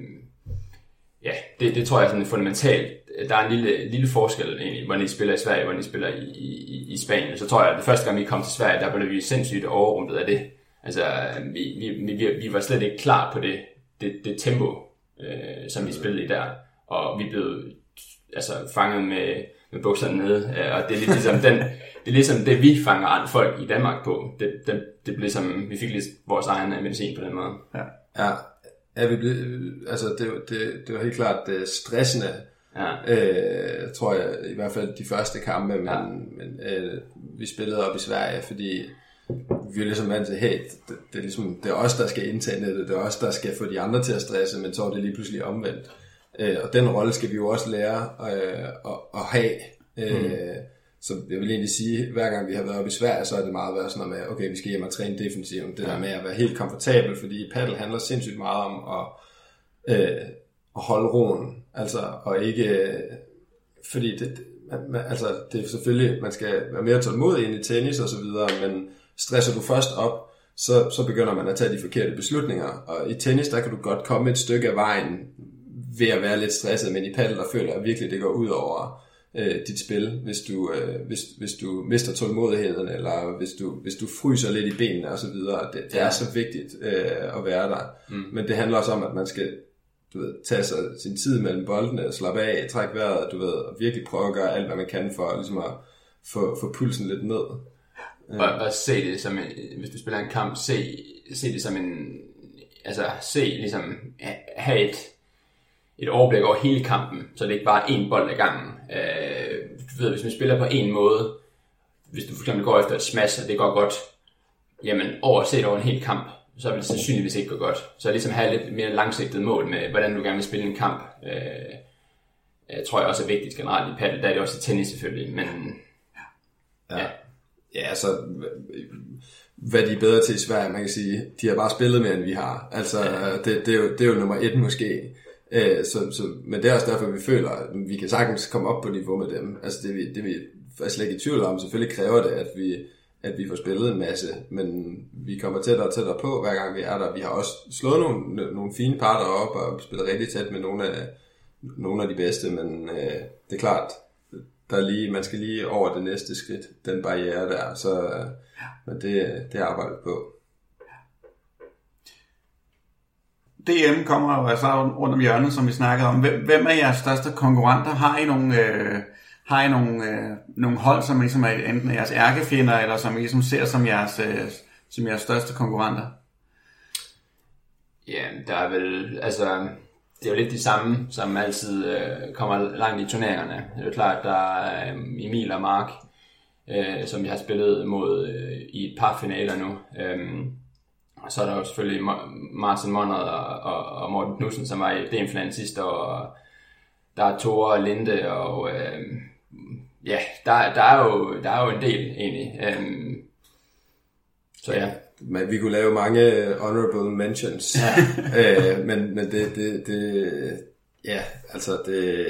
ja, det, det tror jeg er sådan fundamentalt. Der er en lille, lille forskel egentlig, hvordan I spiller i Sverige, hvordan I spiller i, i, i Spanien. Så tror jeg, at det første gang vi kom til Sverige, der blev vi sindssygt overrumlet af det. Altså, vi, vi, vi, vi var slet ikke klar på det, det, det tempo, øh, som vi spillede i der. Og vi blev altså, fanget med, med bukserne nede. Og det er lidt ligesom, den, det, er ligesom det, vi fanger andre folk i Danmark på. Det, det, det blev ligesom, vi fik lidt vores egen medicin på den måde. Ja, ja. Ja, vi blev, altså, det, det, det var helt klart stressende. Ja. Øh, tror jeg i hvert fald de første kampe, men, ja. men øh, vi spillede op i Sverige, fordi vi er ligesom vant til, hey, det, det, er ligesom, det er os, der skal indtage nettet, det er os, der skal få de andre til at stresse, men så er det lige pludselig omvendt. Øh, og den rolle skal vi jo også lære øh, at, at have. Øh, mm. Så jeg vil egentlig sige, hver gang vi har været oppe i Sverige, så er det meget været sådan noget med, okay, vi skal hjem og træne defensivt. Det ja. der med at være helt komfortabel, fordi paddle handler sindssygt meget om at, øh, at holde roen. Altså, og ikke, fordi det, man, altså, det er selvfølgelig, man skal være mere tålmodig ind i tennis og så videre, men stresser du først op, så, så begynder man at tage de forkerte beslutninger. Og i tennis, der kan du godt komme et stykke af vejen ved at være lidt stresset, men i paddle, der føler jeg virkelig, det går ud over øh, dit spil, hvis du, øh, hvis, hvis du mister tålmodigheden, eller hvis du, hvis du fryser lidt i benene og så videre. Det, det er så vigtigt øh, at være der. Mm. Men det handler også om, at man skal du ved, tage sig sin tid mellem boldene, slappe af, trække vejret, du ved, og virkelig prøve at gøre alt, hvad man kan for ligesom at få, få pulsen lidt ned. Og, og se det som en, hvis du spiller en kamp, se, se det som en, altså se ligesom, have et, et overblik over hele kampen, så det ikke bare er én bold ad gangen. Øh, du ved, hvis man spiller på en måde, hvis du for eksempel går efter et smash, og det går godt, jamen over set over en hel kamp, så vil det sandsynligvis ikke gå godt. Så ligesom have lidt mere langsigtet mål med, hvordan du gerne vil spille en kamp, øh, jeg tror jeg også er vigtigt generelt i paddle. Der er det også i tennis selvfølgelig, men ja. Ja, ja altså, hvad de er bedre til i Sverige, man kan sige, de har bare spillet mere, end vi har. Altså, ja. det, det, er jo, det er jo nummer et måske. Øh, så, så, men det er også derfor, vi føler, at vi kan sagtens komme op på niveau med dem. Altså, det vi, det vi er slet ikke i tvivl om. Selvfølgelig kræver det, at vi, at vi får spillet en masse, men vi kommer tættere og tættere på, hver gang vi er der. Vi har også slået nogle, nogle fine parter op og spillet rigtig tæt med nogle af, nogle af de bedste, men øh, det er klart, der er lige, man skal lige over det næste skridt, den barriere der, så øh, men det, det er arbejdet på. D M kommer jo altså rundt om hjørnet, som vi snakkede om. Hvem er jeres største konkurrenter? Har I nogle, øh, har I nogle, øh, nogle hold, som ligesom er enten jeres ærkefjender, eller som I ligesom ser som jeres, øh, som jeres største konkurrenter? Ja, der er vel, altså, det er jo lidt de samme, som altid øh, kommer langt i turneringerne. Det er jo klart, der er øh, Emil og Mark, øh, som vi har spillet mod øh, i et par finaler nu. Øhm, og så er der jo selvfølgelig Martin Monrad og, og, og Morten Knudsen, som var i D M-finalen sidste år. Og der er Tore og Linde, og øh, ja, der, der, er jo, der er jo en del egentlig. Øhm, så ja. Men vi kunne lave mange honorable mentions, ja. øh, men, men det, det, det, ja, altså det,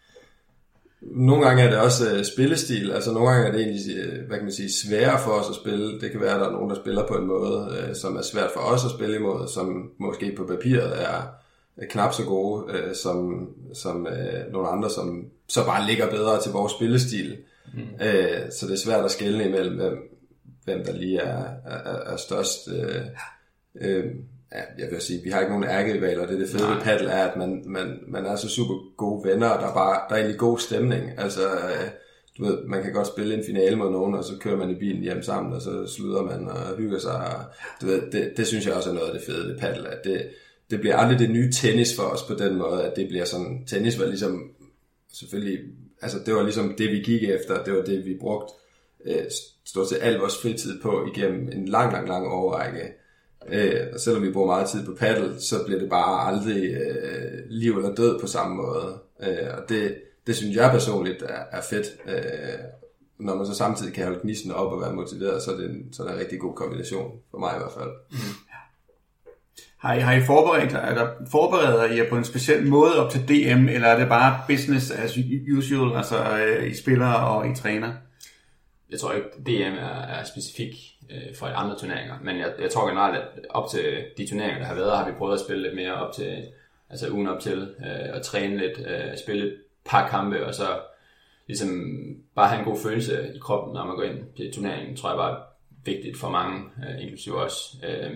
nogle gange er det også uh, spillestil, altså nogle gange er det egentlig, hvad kan man sige, sværere for os at spille. Det kan være, at der er nogen, der spiller på en måde, uh, som er svært for os at spille imod, som måske på papiret er uh, knap så gode, uh, som, som uh, nogle andre, som så bare ligger bedre til vores spillestil. Mm. Uh, så det er svært at skelne imellem, hvem, hvem der lige er, er, er størst. Øh, øh, ja, jeg vil sige, vi har ikke nogen ærkerivaler. Det er det fede ved paddle er, at man, man, man er så super gode venner, og der er, bare, der er egentlig god stemning. Altså, øh, du ved, man kan godt spille en finale mod nogen, og så kører man i bilen hjem sammen, og så slutter man og hygger sig. Og, du ved, det, det synes jeg også er noget af det fede ved paddle, at det, det bliver aldrig det nye tennis for os på den måde, at det bliver sådan, tennis var ligesom, selvfølgelig, altså det var ligesom det, vi gik efter, det var det, vi brugte stort set al vores fritid på igennem en lang, lang, lang årrække. Øh, og selvom vi bruger meget tid på paddle, så bliver det bare aldrig øh, liv eller død på samme måde. Øh, og det, det synes jeg personligt er, er fedt. Øh, når man så samtidig kan holde gnisten op og være motiveret, så er det en, så er det en rigtig god kombination, for mig i hvert fald. Mm. Har I, har I forberedt, eller forbereder I på en speciel måde op til D M, eller er det bare business as usual, altså øh, I spiller og I træner? Jeg tror ikke, D M er, er specifik øh, for andre turneringer, men jeg, jeg tror generelt, at op til de turneringer, der har været, har vi prøvet at spille lidt mere op til, altså ugen op til, øh, og træne lidt, øh, spille et par kampe, og så ligesom bare have en god følelse i kroppen, når man går ind til turneringen, tror jeg bare er vigtigt for mange, øh, inklusive os. Øh,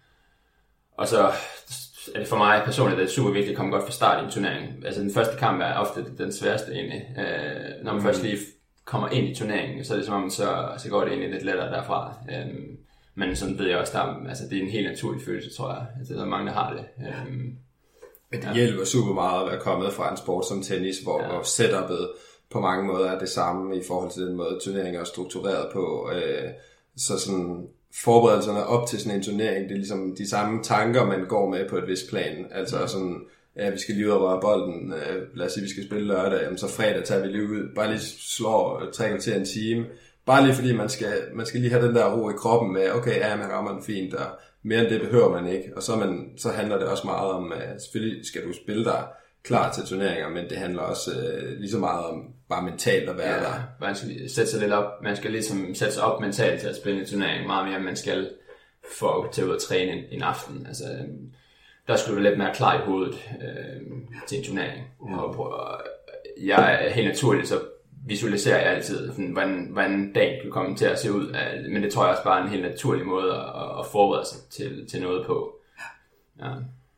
og så er det for mig personligt, det er super vigtigt at komme godt fra start i en turnering. Altså den første kamp er ofte den sværeste egentlig, øh, når man mm. først lige kommer ind i turneringen, så er det som om, så, så går det egentlig lidt lettere derfra. Øhm, men sådan ved jeg også, der, altså, det er en helt naturlig følelse, tror jeg. Altså, der er mange, der har det. Øhm, Men det hjælper super meget at være kommet fra en sport som tennis, hvor ja. setupet på mange måder er det samme i forhold til den måde, turneringer er struktureret på. Øh, så sådan forberedelserne op til sådan en turnering, det er ligesom de samme tanker, man går med på et vist plan. Altså sådan, ja, vi skal lige ud og røre bolden, lad os sige, vi skal spille lørdag, jamen, så fredag tager vi lige ud, bare lige slår, trækker til en time, bare lige fordi man skal, man skal lige have den der ro i kroppen med, okay, ja, man rammer den fint, og mere end det behøver man ikke, og så, man, så handler det også meget om, at selvfølgelig skal du spille dig klar til turneringer, men det handler også øh, lige så meget om bare mentalt at være ja, der. Man skal sætte sig lidt op, man skal ligesom sætte sig op mentalt til at spille en turnering, meget mere end man skal for til at træne en, en aften, altså der skulle du lidt mere klar i hovedet øh, til en turnering. Mm. Og, og jeg er helt naturligt, så visualiserer jeg altid, hvordan, hvordan dagen kan komme til at se ud. Men det tror jeg også bare er en helt naturlig måde at, at forberede sig til, til noget på. Ja.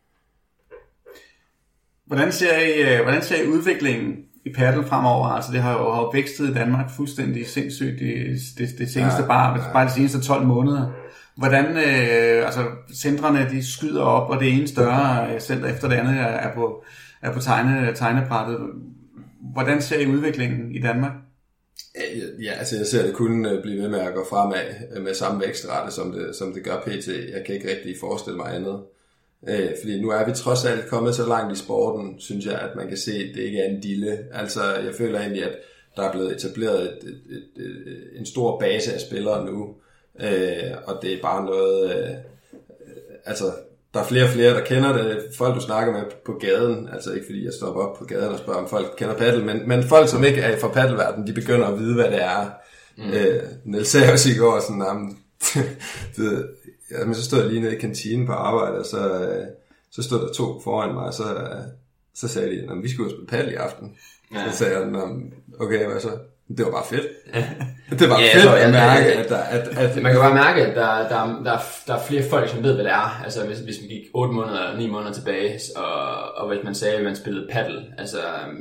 Hvordan ser I, hvordan ser I udviklingen i paddle fremover? Altså det har jo, har jo vækstet i Danmark fuldstændig sindssygt det, det, det seneste ja, bare, ja. bare de seneste tolv måneder. Hvordan, øh, altså centrene de skyder op, og det ene større center efter det andet er på, er på tegne, tegnebrættet. Hvordan ser I udviklingen i Danmark? Ja, altså jeg ser det kun blive ved med at gå fremad med samme vækstrate, som det, som det gør P T. Jeg kan ikke rigtig forestille mig andet. Øh, fordi nu er vi trods alt kommet så langt i sporten, synes jeg, at man kan se, at det ikke er en dille. Altså jeg føler egentlig, at der er blevet etableret et, et, et, et, en stor base af spillere nu. Øh, og det er bare noget... Øh, altså... Der er flere og flere, der kender det. Folk, du snakker med på gaden, altså ikke fordi jeg stopper op på gaden og spørger, om folk kender paddle, men, men folk, som ikke er fra paddelverdenen, de begynder at vide, hvad det er. Mm. Øh, Niels sagde også i går sådan, jamen, det, jamen, så stod jeg lige nede i kantinen på arbejde, og så, så stod der to foran mig, og så, så sagde de, jamen, vi skulle jo spille paddle i aften. Ja. Så sagde jeg, okay, hvad så? Det var bare fedt. Det var ja, fedt så, at ja, mærke, ja, ja. at der... At, at, man kan bare mærke, at der, der, der, der er flere folk, som ved, hvad det er. Altså, hvis, hvis man gik otte måneder eller ni måneder tilbage, og, og hvis man sagde, at man spillede paddle, altså...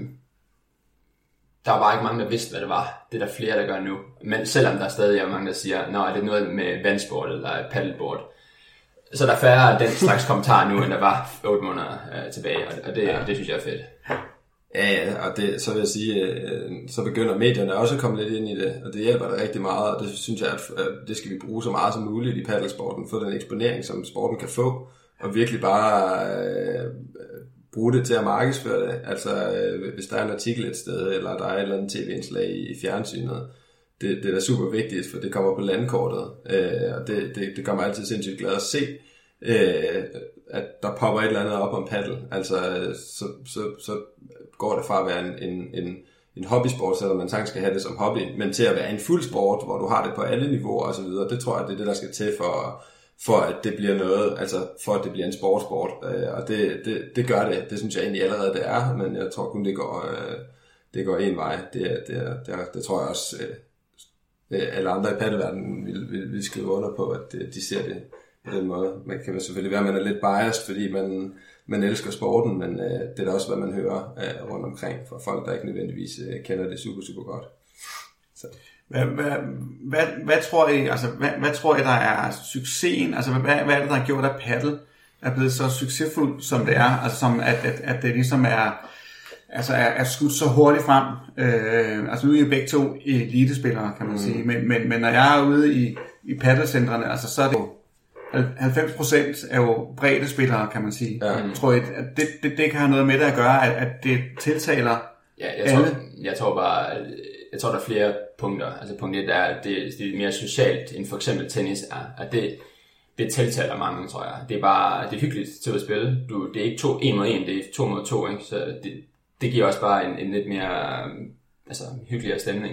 Der var bare ikke mange, der vidste, hvad det var. Det er der flere, der gør nu. Men selvom der stadig er mange, der siger, nå, er det noget med vandsport eller paddleboard? Så der er færre af den slags kommentarer nu, end der var otte måneder øh, tilbage, og det, ja. det synes jeg er fedt. Ja, ja, og det, så vil jeg sige, øh, så begynder medierne også at komme lidt ind i det, og det hjælper det rigtig meget, og det synes jeg, at det skal vi bruge så meget som muligt i paddelsporten, for den eksponering, som sporten kan få, og virkelig bare øh, bruge det til at markedsføre det. Altså, øh, hvis der er en artikel et sted, eller der er et eller andet tv-indslag i, i fjernsynet, det, det er da super vigtigt, for det kommer på landkortet, øh, og det, det, det gør mig altid sindssygt glad at se, øh, at der popper et eller andet op om paddle. Altså, så, så, så går det fra at være en, en, en, en hobbysport, selvom man sagtens skal have det som hobby, men til at være en fuld sport, hvor du har det på alle niveauer og så videre. Det tror jeg, det er det, der skal til for, for at det bliver noget, altså for at det bliver en sportsport. Og det, det, det gør det. Det synes jeg egentlig allerede, det er, men jeg tror kun, det går, det går en vej. Det, det, det, det tror jeg også, alle andre i paddelverdenen vil, vil, vil skrive under på, at de ser det på den måde. Man kan selvfølgelig være, at man er lidt biased, fordi man, man elsker sporten, men øh, det er da også, hvad man hører øh, rundt omkring fra folk, der ikke nødvendigvis øh, kender det super, super godt. Så. Hvad, hvad, hvad, hvad, tror I, altså, hvad, hvad tror I, der er succesen? Altså, hvad, hvad er det, der har gjort, at paddle er blevet så succesfuld, som det er? Altså, som at, at, at det ligesom er, altså, er, er skudt så hurtigt frem. Øh, altså, nu er I begge to elitespillere, kan man mm. sige, men, men, men når jeg er ude i, i paddelcentrene, altså, så er det jo halvfems procent er jo brede spillere, kan man sige. Ja. Jeg tror, at det, det, det kan have noget med det at gøre, at, at det tiltaler ja, jeg alle. Tror, jeg tror bare, jeg tror, der er flere punkter. Altså punkt et er, at det, det er mere socialt, end for eksempel tennis er. At det, det tiltaler mange, tror jeg. Det er bare, det er hyggeligt til at spille. Du, det er ikke to, en mod en, det er to mod to, ikke? Så det, det giver også bare en, en lidt mere altså, hyggeligere stemning.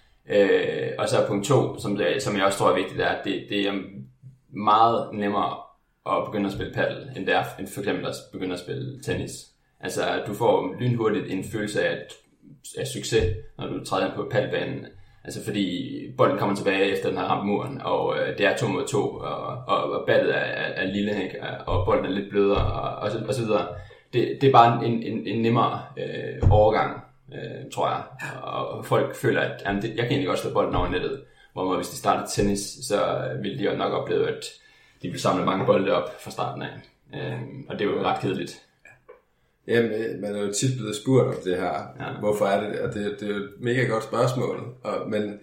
Øh, og så punkt to, som, det, som jeg også tror er vigtigt, er, at det, det er meget nemmere at begynde at spille paddle, end det er end for eksempel at begynde at spille tennis. Altså, du får lynhurtigt en følelse af, af succes, når du træder på paddelbanen. Altså, fordi bolden kommer tilbage efter den har ramt muren, og øh, det er to mod to, og, og, og battet er, er, er lille, ikke? Og bolden er lidt blødere, og, og, så, og så videre. Det, det er bare en, en, en nemmere øh, overgang, øh, tror jeg. Og, og folk føler, at jamen, det, jeg kan egentlig godt slå bolden over nettet. Hvor hvis de startede tennis, så ville de jo nok opleve, at de ville samle mange bolde op fra starten af. Øhm, og det er jo ret kedeligt. Jamen, man er jo tit blevet spurgt om det her. Ja. Hvorfor er det det? Og det, det er jo et mega godt spørgsmål. Og, men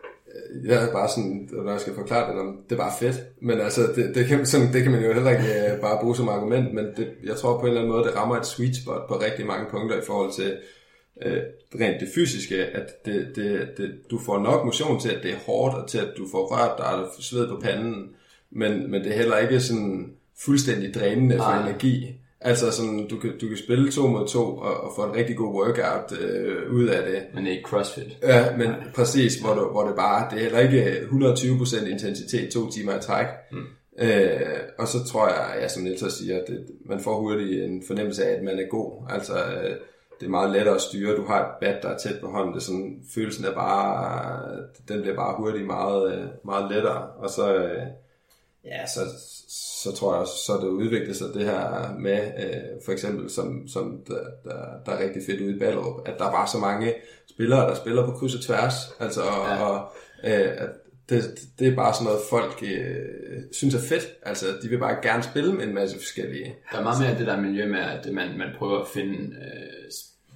jeg er bare sådan, når jeg skal forklare det, det er bare fedt. Men altså, det, det, kan, sådan, det kan man jo heller ikke bare bruge som argument. Men det, jeg tror på en eller anden måde, det rammer et sweet spot på rigtig mange punkter i forhold til Øh, rent det fysiske, at det, det, det, du får nok motion til, at det er hårdt, og til at du får rørt dig og sved på panden, men, men det er heller ikke sådan fuldstændig drænende for ah. energi. Altså sådan, du kan, du kan spille to mod to og, og få en rigtig god workout øh, ud af det. Men ikke CrossFit. Ja, men præcis, hvor, du, hvor det bare, det er heller ikke et hundrede og tyve procent intensitet to timer i træk. Mm. Øh, og så tror jeg, ja, som Niels siger, at det, man får hurtigt en fornemmelse af, at man er god. Altså, øh, det er meget lettere at styre. Du har et bat, der er tæt på hånden. Det er sådan, følelsen er bare, den bliver bare hurtigt meget, meget lettere. Og så, ja, så, så tror jeg også, så det udvikler sig det her med, for eksempel, som, som der, der, der er rigtig fedt ude i Ballerup, at der er bare så mange spillere, der spiller på kryds og tværs. Altså, ja. og, at det, det er bare sådan noget, folk øh, synes er fedt. Altså, de vil bare gerne spille med en masse forskellige. Der er meget mere det der miljø med, at man, man prøver at finde øh,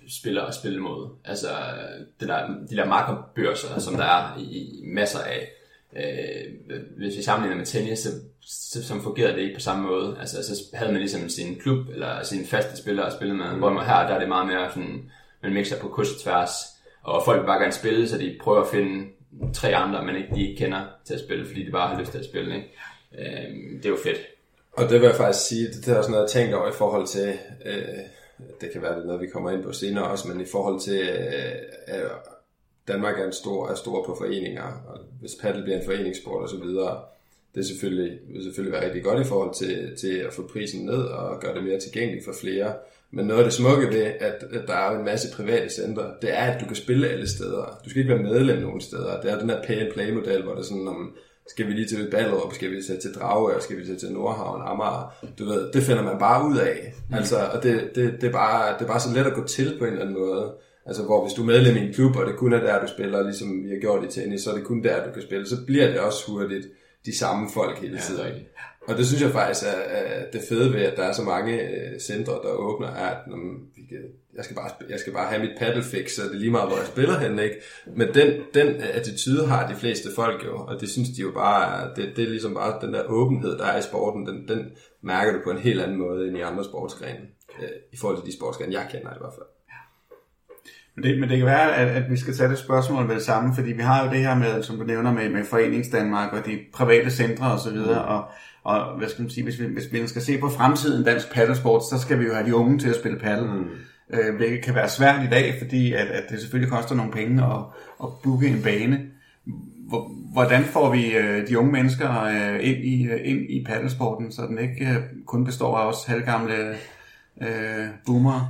spiller at spille mod. Altså det der, de der markerbørser, som der er i, i masser af. Øh, hvis vi sammenligner med tennis, så, så, så fungerede det ikke på samme måde. Altså så havde man ligesom sin klub, eller sin faste spillere at spille med. Mm. Hvor man her, der er det meget mere sådan, man mixer på kryds og tværs. Og folk vil bare gerne spille, så de prøver at finde tre andre, man ikke, de ikke kender til at spille, fordi de bare har lyst til at spille. Ikke? Øh, det er jo fedt. Og det vil jeg faktisk sige, det er også noget, jeg tænkt over i forhold til, øh, det kan være det noget, vi kommer ind på senere også, men i forhold til, øh, øh, Danmark er, en stor, er stor på foreninger, og hvis paddle bliver en foreningssport og så videre, det er selvfølgelig, vil selvfølgelig være rigtig godt i forhold til, til at få prisen ned og gøre det mere tilgængeligt for flere. Men noget af det smukke ved, at, at der er en masse private centre, det er, at du kan spille alle steder. Du skal ikke være medlem nogen steder. Det er den der pay-and-play-model, hvor det er sådan, om skal vi lige til Ballerup, skal vi til Dragør, skal vi til Nordhavn, Amager. Du ved, det finder man bare ud af. Mm. Altså, og det, det, det, er bare, det er bare så let at gå til på en eller anden måde. Altså, hvor hvis du er medlem i en klub, og det kun er der, du spiller, ligesom vi har gjort i tennis, så er det kun der, du kan spille. Så bliver det også hurtigt de samme folk hele tiden. Ja, og det synes jeg faktisk er, er det fede ved, at der er så mange øh, centre, der åbner, er, at når man, jeg, skal bare, jeg skal bare have mit paddlefix, så det er lige meget, hvor jeg spiller henne, ikke? Men den, den attitude har de fleste folk jo, og det synes de jo bare, det, det er ligesom bare den der åbenhed, der er i sporten, den, den mærker du på en helt anden måde end i andre sportsgrene, øh, i forhold til de sportsgrene, jeg kender i hvert fald. Men det, men det kan være, at, at vi skal tage det spørgsmål med det samme, fordi vi har jo det her med, som du nævner, med, med Foreningsdanmark og de private centre og så videre, mm. og, og hvad skal man sige, hvis vi, hvis vi skal se på fremtiden dansk paddlesport, så skal vi jo have de unge til at spille paddle, mm. øh, hvilket kan være svært i dag, fordi at, at det selvfølgelig koster nogle penge at, at booke en bane. Hvordan får vi øh, de unge mennesker øh, ind i øh, ind i paddelsporten, så den ikke øh, kun består af os halvgamle øh, boomere?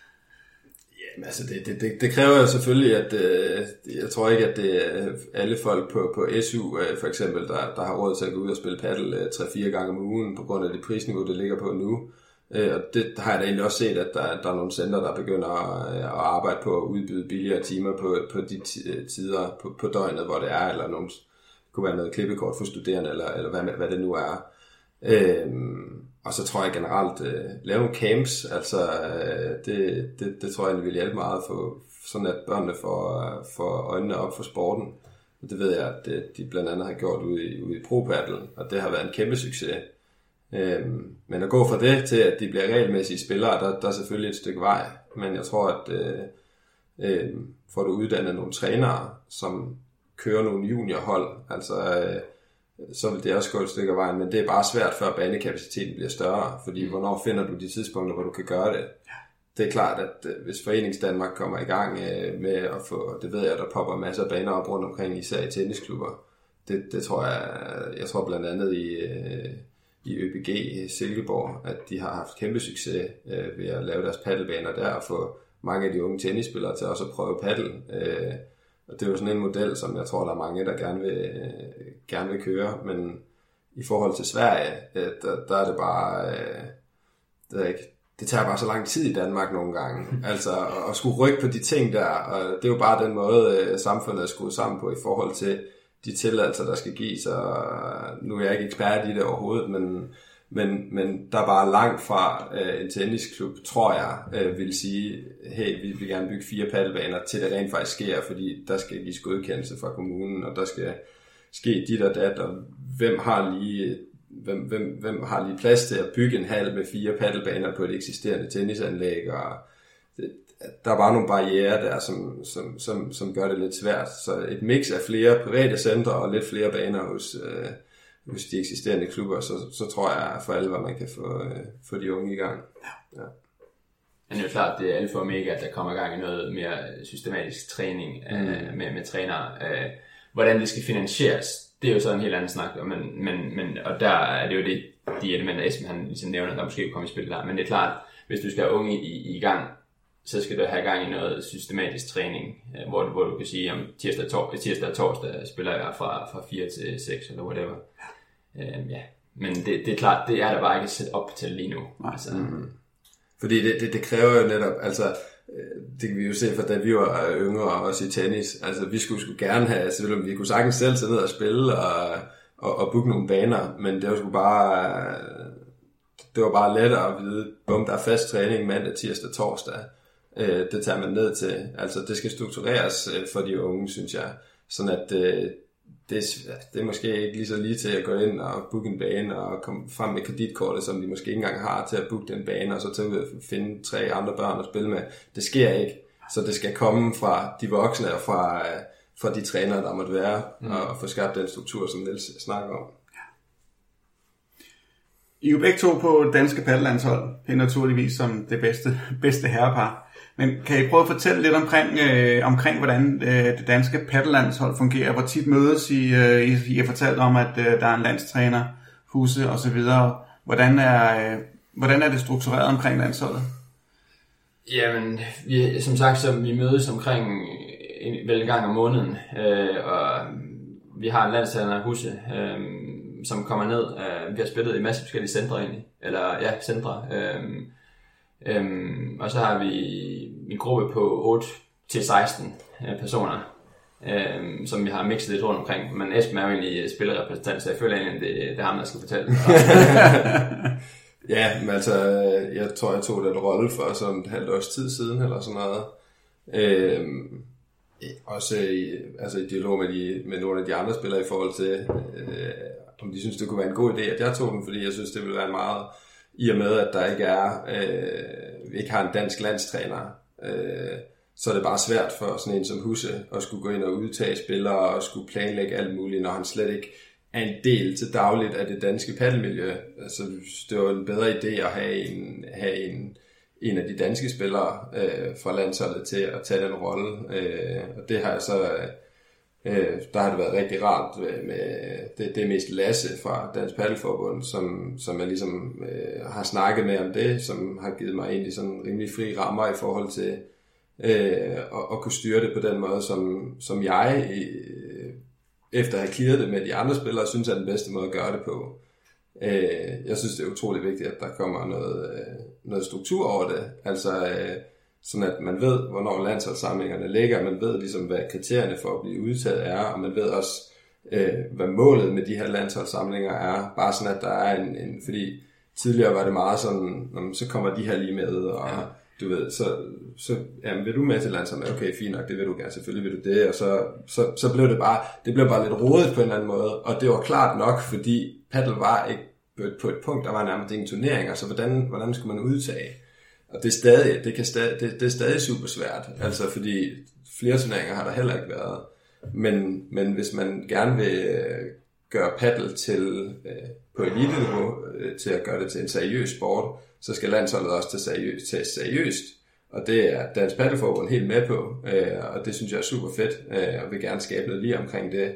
Altså det, det, det, det kræver jo selvfølgelig, at øh, jeg tror ikke, at det er alle folk på, på S U øh, for eksempel, der, der har råd til at gå ud og spille paddle øh, tre-fire gange om ugen på grund af det prisniveau, det ligger på nu. Øh, og det har jeg da egentlig også set, at der, der er nogle center, der begynder at, at arbejde på at udbyde billigere timer på, på de tider på, på døgnet, hvor det er, eller nogle, det kunne være noget klippekort for studerende, eller, eller hvad, hvad det nu er. Øh, Og så tror jeg generelt, øh, lave nogle camps, altså øh, det, det, det tror jeg vil hjælpe meget, for, sådan at børnene får, får øjnene op for sporten. Og det ved jeg, at det, de blandt andet har gjort ude i, ude i ProPaddle, og det har været en kæmpe succes. Øh, men at gå fra det til, at de bliver regelmæssige spillere, der, der er selvfølgelig et stykke vej. Men jeg tror, at øh, øh, får du uddannet nogle trænere, som kører nogle juniorhold, altså... Øh, så vil det også gå et stykke af vejen, men det er bare svært, før banekapaciteten bliver større, fordi mm. hvornår finder du de tidspunkter, hvor du kan gøre det? Det er klart, at hvis Foreningsdanmark kommer i gang med at få, det ved jeg, der popper masser af baner op rundt omkring, især i tennisklubber, det, det tror jeg, jeg tror blandt andet i, i Ø B G i Silkeborg, at de har haft kæmpe succes ved at lave deres paddelbaner der, og få mange af de unge tennisspillere til også at prøve paddel. Og det er jo sådan en model, som jeg tror, der er mange, der gerne vil, gerne vil køre. Men i forhold til Sverige, der, der er det bare... Det, er ikke, det tager bare så lang tid i Danmark nogle gange. Altså at skulle rykke på de ting der. Og det er jo bare den måde, samfundet er skruet sammen på i forhold til de tilladelser, der skal gives. Og nu er jeg ikke ekspert i det overhovedet, men... Men, men der er bare langt fra øh, en tennisklub, tror jeg, øh, vil sige, hey, vi vil gerne bygge fire paddelbaner, til det rent faktisk sker, fordi der skal gives godkendelse fra kommunen, og der skal ske dit og dat, og hvem har lige, hvem, hvem, hvem har lige plads til at bygge en hal med fire paddelbaner på et eksisterende tennisanlæg, og det, der er bare nogle barrierer der, som, som, som, som gør det lidt svært. Så et mix af flere private centre og lidt flere baner hos... Øh, Hvis de eksisterende klubber, så, så tror jeg for alle, hvad man kan få, øh, få de unge i gang. Ja. Men det er jo klart, det er alfa og omega, at der kommer i gang i noget mere systematisk træning øh, mm. med, med trænere. Øh, hvordan det skal finansieres, det er jo så en helt anden snak. Men, men, men, og der er det jo det, de elementer, Esben han ligesom nævner, der måske kommer i spil der. Men det er klart, hvis du skal have unge i, i gang, så skal du have gang i noget systematisk træning, hvor, hvor du kan sige, om tirsdag, tor- tirsdag og torsdag spiller jeg fra, fra fire til seks, eller whatever. Øhm, ja. Men det, det er klart, det er der bare ikke sat op til lige nu. Altså. Mm. Fordi det, det, det kræver jo netop, altså, det kan vi jo se, for da vi var yngre også i tennis, altså vi skulle, skulle gerne have, altså vi kunne sagtens selv tage ned og spille og, og, og booke nogle baner, men det var sgu bare, det var bare lettere at vide, bum, der er fast træning mandag, tirsdag, torsdag. Øh, det tager man ned til. Altså det skal struktureres øh, for de unge, synes jeg. Sådan at øh, det, det er måske ikke lige så lige til at gå ind og booke en bane og komme frem med kreditkortet, som de måske ikke engang har til at booke den bane, og så tage ud og finde tre andre børn at spille med. Det sker ikke. Så det skal komme fra de voksne og fra, fra de trænere, der måtte være, mm. og få skabt den struktur, som Niels snakker om. I er jo begge to på danske paddellandshold, det er naturligvis som det bedste, bedste herrepar. Men kan I prøve at fortælle lidt omkring, øh, omkring hvordan øh, det danske paddellandshold fungerer? Hvor tit mødes I? Øh, I, I har fortalt om, at øh, der er en landstræner, huse og så videre. Hvordan er, øh, hvordan er det struktureret omkring landsholdet? Jamen, vi, som sagt, så vi mødes omkring en, vel en gang om måneden, øh, og vi har en landstræner, Husse, øh, som kommer ned. Øh, vi har spillet i en masse forskellige centre egentlig, eller ja, centre. Øh, øh, og så har vi en gruppe på otte til seksten øh, personer, øh, som vi har mixet lidt rundt omkring. Men Esben er jo egentlig spillerrepræsentant, så jeg føler egentlig, at det, det er ham, der skal fortælle. Ja, men altså, jeg tror, jeg tog den rolle for sådan et halvt års tid siden, eller sådan noget. Øhm, også i, altså i dialog med, de, med nogle af de andre spillere i forhold til, øh, om de synes, det kunne være en god idé, at jeg tog den, fordi jeg synes, det ville være meget, i og med, at der ikke er, øh, vi ikke har en dansk landstræner, øh, så er det bare svært for sådan en som Husse at skulle gå ind og udtage spillere og skulle planlægge alt muligt, når han slet ikke er en del til dagligt af det danske paddelmiljø. Altså, det var en bedre idé at have en, have en, en af de danske spillere øh, fra landsholdet til at tage den rolle. Øh, og det har jeg så, øh, der har det været rigtig rart med, det, det er mest Lasse fra Dansk Paddelforbund, som, som jeg ligesom øh, har snakket med om det, som har givet mig egentlig sådan rimelig fri rammer i forhold til øh, at, at kunne styre det på den måde, som, som jeg øh, efter at have clearet det med de andre spillere, synes jeg er den bedste måde at gøre det på. Jeg synes, det er utrolig vigtigt, at der kommer noget, noget struktur over det. Altså, sådan at man ved, hvornår landsholdssamlingerne ligger, man ved ligesom, hvad kriterierne for at blive udtaget er, og man ved også, hvad målet med de her landsholdssamlinger er. Bare sådan, at der er en, en fordi tidligere var det meget sådan, så kommer de her lige med, og ja. Du ved, så, så jamen, vil du med til landsholdet? Okay, fint nok, det vil du gerne, selvfølgelig vil du det, og så, så, så blev det bare, det blev bare lidt rodet på en eller anden måde, og det var klart nok, fordi paddle var ikke på et, på et punkt, der var nærmest ingen turneringer, så hvordan, hvordan skulle man udtage? Og det er stadig, det kan stadig, det, det er stadig super svært, altså fordi flere turneringer har der heller ikke været, men, men hvis man gerne vil gøre paddle til, på elite-niveau, til at gøre det til en seriøs sport, så skal landsholdet også tage seriøst, tage seriøst. Og det er Dansk Paddelforbund helt med på, og det synes jeg er super fedt, og vil gerne skabe noget lige omkring det.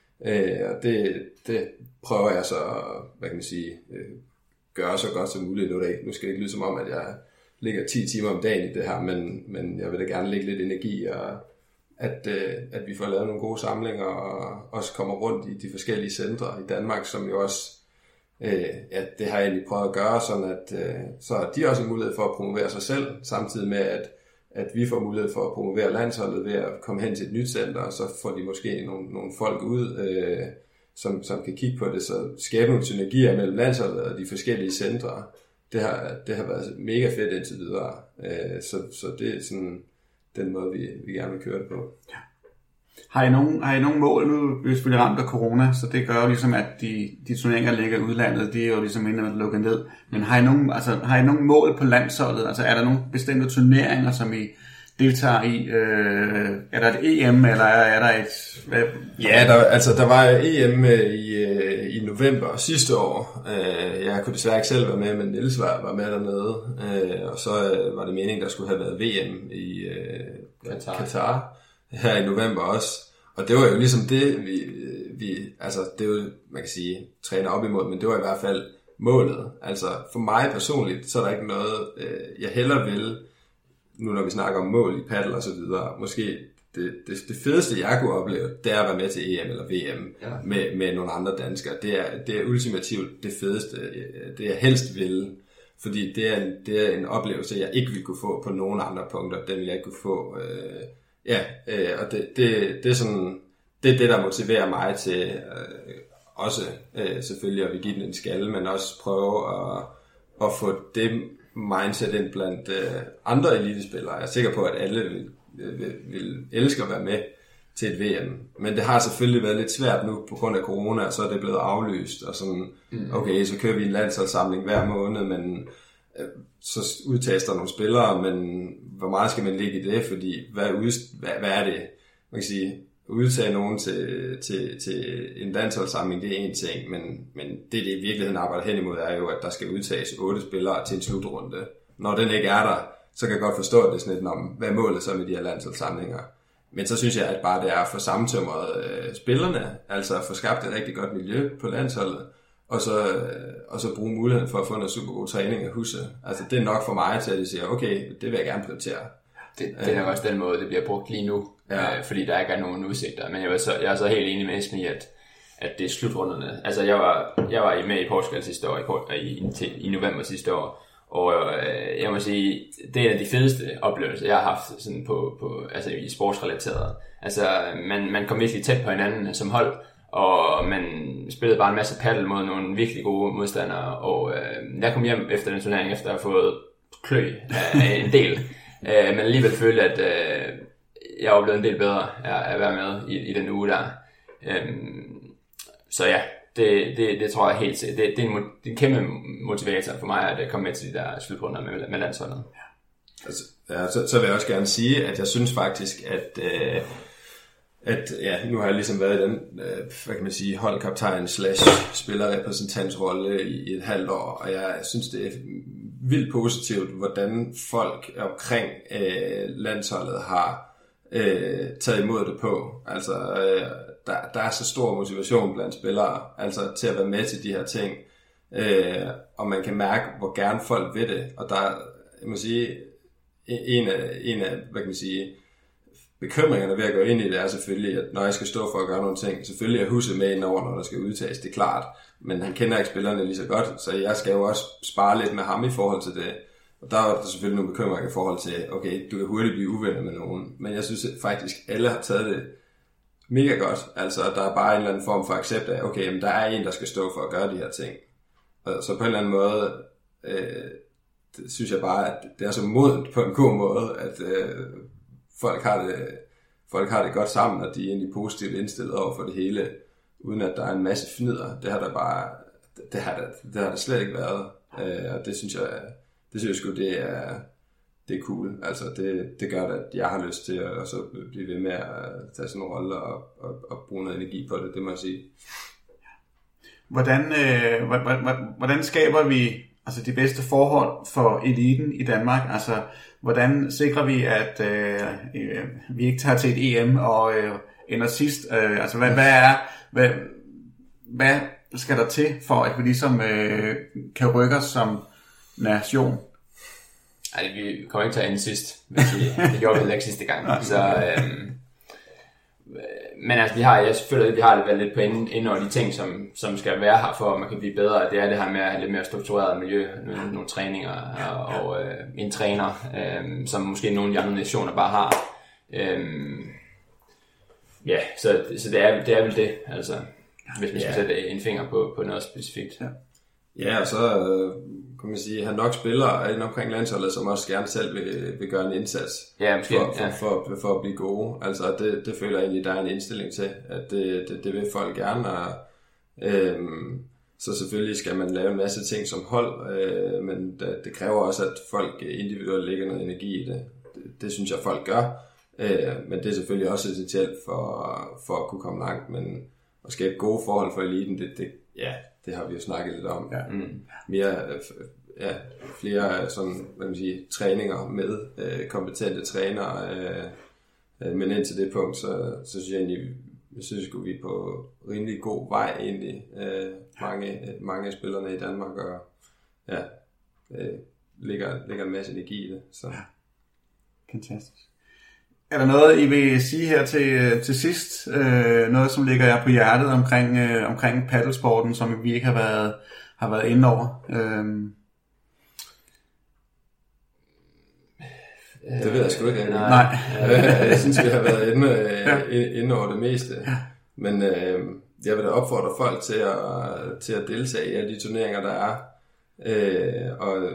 Og det, det prøver jeg så, hvad kan man sige, gøre så godt som muligt. Nu, nu skal det ikke lyde som om, at jeg ligger ti timer om dagen i det her, men, men jeg vil da gerne lægge lidt energi, og at, at vi får lavet nogle gode samlinger, og også kommer rundt i de forskellige centre i Danmark, som jo også Øh, ja, det har jeg egentlig prøvet at gøre, sådan at øh, så har de også en mulighed for at promovere sig selv, samtidig med at, at vi får mulighed for at promovere landsholdet ved at komme hen til et nyt center, og så får de måske nogle, nogle folk ud, øh, som, som kan kigge på det, så skabe nogle synergier mellem landsholdet og de forskellige centre. Det har, det har været mega fedt indtil videre, øh, så, så det er sådan den måde, vi, vi gerne vil køre det på. Ja. Har I nogen, har I nogen mål? Nu er vi selvfølgelig ramt af corona, så det gør jo ligesom, at de, de turneringer, der ligger i udlandet, de er jo ligesom inde at lukke ned. Men har I nogen, altså, har I nogen mål på landsholdet? Altså er der nogle bestemte turneringer, som I deltager i? Øh, er der et E M, eller er, er der et... Hvad? Ja, der, altså der var E M i, i november sidste år. Jeg kunne desværre ikke selv være med, men Niels var, var med dernede. Og så var det meningen, der skulle have været V M i Katar. Katar her i november også, og det var jo ligesom det, vi, vi altså det er jo, man kan sige, træner op imod, men det var i hvert fald målet. Altså for mig personligt, så er der ikke noget, øh, jeg hellere vil, nu når vi snakker om mål i paddle og så videre, måske det, det, det fedeste, jeg kunne opleve, det er at være med til E M eller V M ja. med, med nogle andre danskere. Det er, det er ultimativt det fedeste, det jeg helst vil, fordi det er, en, det er en oplevelse, jeg ikke ville kunne få på nogen andre punkter, den ville jeg ikke kunne få. Øh, Ja, øh, og det, det, det er sådan, det er det, der motiverer mig til øh, også øh, selvfølgelig at vi give den en skalle, men også prøve at, at få det mindset ind blandt øh, andre elitespillere. Jeg er sikker på, at alle vil, vil, vil elske at være med til et V M. Men det har selvfølgelig været lidt svært nu på grund af corona, og så er det blevet aflyst. Og sådan, okay, så kører vi en landsholdssamling hver måned, men øh, så udtages der nogle spillere, men hvor meget skal man ligge i det? Fordi hvad, ud, hvad, hvad er det? Man kan sige, udtage nogen til, til, til en landsholdssamling, det er en ting, men, men det, det i virkeligheden arbejder hen imod, er jo, at der skal udtages otte spillere til en slutrunde. Når den ikke er der, så kan jeg godt forstå, at det er sådan lidt om, hvad er målet så med de her landsholdssamlinger. Men så synes jeg, at bare det er at få sammentømret øh, spillerne, altså at få skabt et rigtig godt miljø på landsholdet, og så, øh, og så bruge muligheden for at få noget super god træning af huset. Altså det er nok for mig til, at de siger, okay, det vil jeg gerne prioritere. Det, det er nok også den måde, det bliver brugt lige nu, ja. øh, fordi der ikke er nogen udsigter. Men jeg er så, jeg er så helt enig med Esben i, at, at det er slutrunderne. Altså jeg var, jeg var med i Portugal sidste år, i, i, i november sidste år, og øh, jeg må sige, det er en af de fedeste oplevelser, jeg har haft sådan på, på, altså i sportsrelateret. Altså man, man kom virkelig tæt på hinanden som hold, og man spillede bare en masse paddel mod nogle virkelig gode modstandere, og øh, jeg kom hjem efter den turnering, efter at have fået klø af, af en del. Uh, men alligevel følte, at uh, jeg var blevet en del bedre af at være med i, i den uge der. Um, så ja, det, det, det tror jeg helt sikkert. Det, det, er en, det er en kæmpe motivator for mig, at komme med til de der slutrunder med, med landsholdet. Altså, ja, så, så vil jeg også gerne sige, at jeg synes faktisk, at, øh, at ja, nu har jeg ligesom været i den, øh, hvad kan man sige, holdkaptajn slash spillerrepræsentantsrolle i, i et halvt år, og jeg synes, det er vildt positivt, hvordan folk omkring øh, landsholdet har øh, taget imod det på. Altså, øh, der, der er så stor motivation blandt spillere, altså til at være med til de her ting, øh, og man kan mærke, hvor gerne folk vil det. Og der, jeg må sige, en af, en af hvad kan man sige, bekymringerne ved at gå ind i det er selvfølgelig, at når jeg skal stå for at gøre nogle ting, selvfølgelig er huset med indover, når der skal udtages, det er klart, men han kender ikke spillerne lige så godt, så jeg skal jo også spare lidt med ham i forhold til det. Og der er der selvfølgelig nogle bekymringer i forhold til, okay, du kan hurtigt blive uvenner med nogen, men jeg synes faktisk, alle har taget det mega godt. Altså, der er bare en eller anden form for accept af, okay, men der er en, der skal stå for at gøre de her ting. Og så på en eller anden måde, øh, det synes jeg bare, at det er så modent på en god måde, at øh, folk har det, folk har det godt sammen, og de er egentlig positivt indstillet over for det hele, uden at der er en masse fnider. Det har der bare, det har der, det har der slet ikke været. Øh, og det synes jeg, det synes jeg sgu, det er, det er cool. Altså det, det gør, at jeg har lyst til at så blive ved med at tage sådan en rolle og, og, og bruge noget energi på det, det må jeg sige. Hvordan, øh, hvordan skaber vi altså de bedste forhold for eliten i Danmark? Altså, hvordan sikrer vi, at øh, øh, vi ikke tager til et E M og øh, ender sidst? Øh, altså, hvad, hvad er, hvad, hvad skal der til for, at vi ligesom øh, kan rykke os som nation? Ej, vi kommer ikke til at ende sidst, vil jeg sige. Det gjorde vi heller ikke sidste gang. Så, øh, men altså, vi har, jeg føler, at vi har været lidt på inden, inden over de ting, som, som skal være her for, at man kan blive bedre. Det er det her med at have lidt mere struktureret miljø, nogle, nogle træninger og, og øh, en træner, øh, som måske nogle af de andre nationer bare har. Øh, ja, så, så det, er, det er vel det, altså, hvis man skal ja. sætte en finger på, på noget specifikt. Ja, ja og så øh, kan man sige, have nok spillere inden omkring landsholdet, som også gerne selv vil, vil gøre en indsats ja, måske, for, for, ja. for, for, for at blive gode. Altså det, det føler jeg egentlig, der er en indstilling til, at det, det, det vil folk gerne. Og, øh, så selvfølgelig skal man lave en masse ting som hold, øh, men det, det kræver også, at folk individuelt lægger noget energi i det. Det, det synes jeg, folk gør. Øh, men det er selvfølgelig også essentielt for, for at kunne komme langt, men at skabe gode forhold for eliten, det, det, ja, det har vi jo snakket lidt om. Ja. Mm. Mere, ja, flere sådan, hvad man siger, træninger med øh, kompetente trænere, øh, men indtil det punkt, så, så synes jeg egentlig, jeg synes, at vi er på rimelig god vej egentlig. Øh, mange, mange af spillerne i Danmark, og ja, øh, ligger, ligger en masse energi i det. Så. Ja. Fantastisk. Er der noget, I vil sige her til, til sidst? Øh, noget, som ligger jer på hjertet omkring, øh, omkring paddelsporten, som vi ikke har været, har været inde over? Øh. Det ved jeg sgu ikke. Nej. Nej. Jeg synes, vi har været inde, øh, inde over det meste. Ja. Men øh, jeg vil da opfordre folk til at, til at deltage i alle de turneringer, der er. Øh, og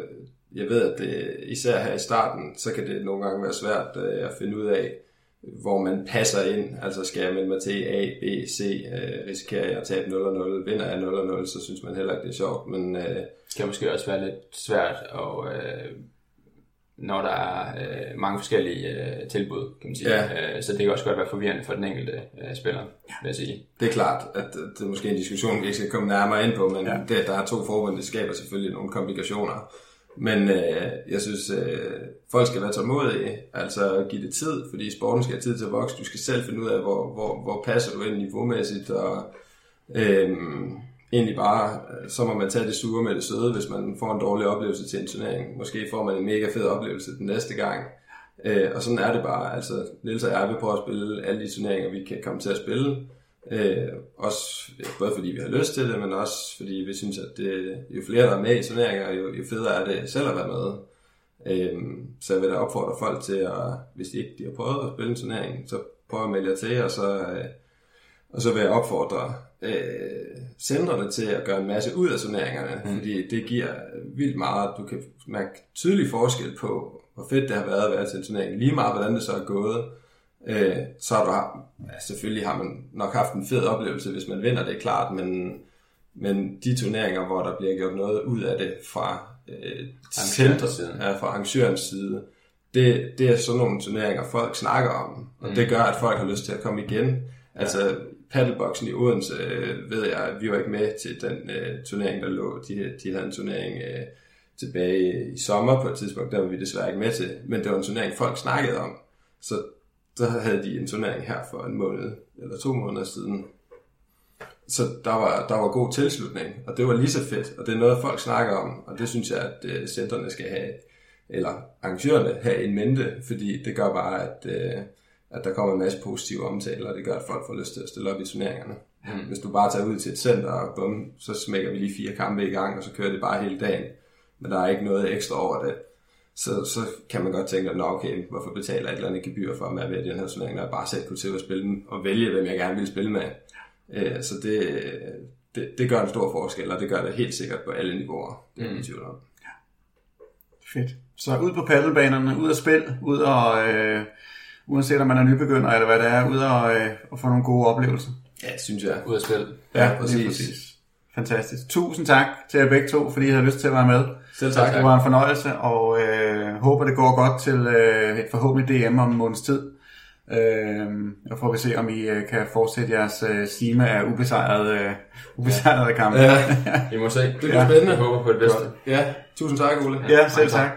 jeg ved, at det, især her i starten, så kan det nogle gange være svært øh, at finde ud af, hvor man passer ind. Altså skal jeg melde mig til A, B, C, øh, risikerer jeg at tabe nul og nul, vinder jeg nul og nul, så synes man heller ikke, det er sjovt. Men, øh, det kan måske også være lidt svært, og, øh, når der er øh, mange forskellige øh, tilbud, kan man sige. Ja. Øh, så det kan også godt være forvirrende for den enkelte øh, spiller, vil jeg sige. Det er klart, at det er måske en diskussion, vi ikke skal komme nærmere ind på, men ja. det, der er to forbund, det skaber selvfølgelig nogle komplikationer. Men øh, jeg synes, øh, folk skal være tålmodige, altså give det tid, fordi sporten skal have tid til at vokse. Du skal selv finde ud af, hvor, hvor, hvor passer du ind niveaumæssigt, og øh, egentlig bare, så må man tage det sure med det søde, hvis man får en dårlig oplevelse til en turnering. Måske får man en mega fed oplevelse den næste gang. Øh, og sådan er det bare. Altså, Niels og jeg vil prøve at spille alle de turneringer, vi kan komme til at spille. Øh, også både fordi vi har lyst til det, men også fordi vi synes, at det, jo flere der er med i turneringer, jo, jo federe er det selv at være med. Øh, så jeg vil da opfordre folk til at, hvis de ikke de har prøvet at spille en turnering, så prøv at melde jer til, og så, øh, og så vil jeg opfordre øh, centrene til at gøre en masse ud af turneringerne, mm. fordi det giver vildt meget. Du kan mærke tydelig forskel på, hvor fedt det har været at være til en turnering, lige meget hvordan det så er gået. Øh, så har du, ja, selvfølgelig har man nok haft en fed oplevelse, hvis man vinder, det er klart, men, men de turneringer, hvor der bliver gjort noget ud af det fra øh, centret, ja, fra arrangørens side, det, det er sådan nogle turneringer, folk snakker om, og mm. det gør, at folk har lyst til at komme igen. Ja. Altså paddleboxen i Odense, øh, ved jeg, vi var ikke med til den øh, turnering, der lå, de, de havde en turnering øh, tilbage i sommer på et tidspunkt, der var vi desværre ikke med til, men det var en turnering, folk snakkede om, så så havde de en turnering her for en måned eller to måneder siden. Så der var, der var god tilslutning, og det var lige så fedt, og det er noget, folk snakker om, og det synes jeg, at uh, centrene skal have, eller arrangørerne have en mente, fordi det gør bare, at, uh, at der kommer en masse positive omtaler, og det gør, at folk får lyst til at stille op i turneringerne. Mm. Hvis du bare tager ud til et center, og bum, så smækker vi lige fire kampe i gang, og så kører det bare hele dagen, men der er ikke noget ekstra over det. Så, så kan man godt tænke, at okay, hvorfor betaler jeg et eller andet gebyr for at være med i den her turnering, når jeg bare selv kunne til at spille dem, og vælge, hvem jeg gerne vil spille med. Øh, så det, det, det gør en stor forskel, og det gør det helt sikkert på alle niveauer. Det er mm. jeg tvivl om. Ja. Fedt. Så ud på paddelbanerne, ud at spille, ud og, øh, uanset om man er nybegynder, eller hvad det er, ud og, øh, og få nogle gode oplevelser. Ja, synes jeg. Ud at spille. Ja, ja præcis. præcis. Fantastisk. Tusind tak til jer begge to, fordi I havde lyst til at være med. Selv tak. Det var en fornøjelse, og øh, håber det går godt til øh, et forhåbentlig D M om en måneds tid. Øh, og får vi se, om I øh, kan fortsætte jeres øh, stime af ubesejrede, øh, ubesejrede ja. kampe. Ja, I må se. Det bliver ja. spændende. Jeg håber på det bedste. Ja, tusind tak, Ole. Ja, ja selv tak.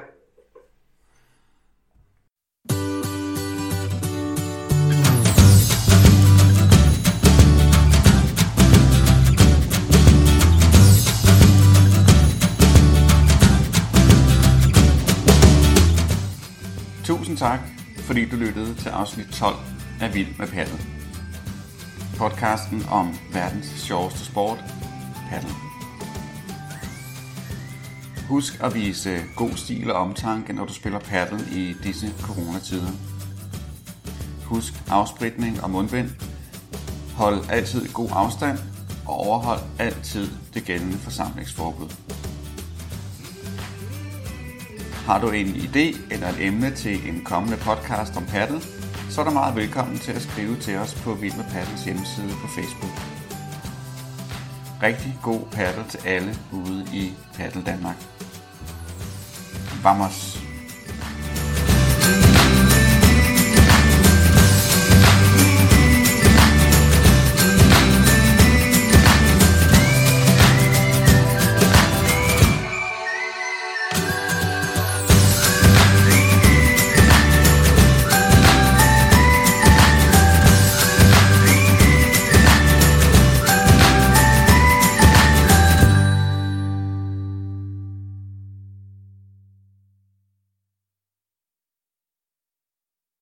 Tusind tak, fordi du lyttede til afsnit tolv af Vild med Paddel. Podcasten om verdens sjoveste sport, paddel. Husk at vise god stil og omtanke, når du spiller paddel i disse coronatider. Husk afspritning og mundbind. Hold altid god afstand og overhold altid det gældende forsamlingsforbud. Har du en idé eller et emne til en kommende podcast om paddel, så er du meget velkommen til at skrive til os på Vild med Paddels hjemmeside på Facebook. Rigtig god paddel til alle ude i Paddel Danmark. Vamos!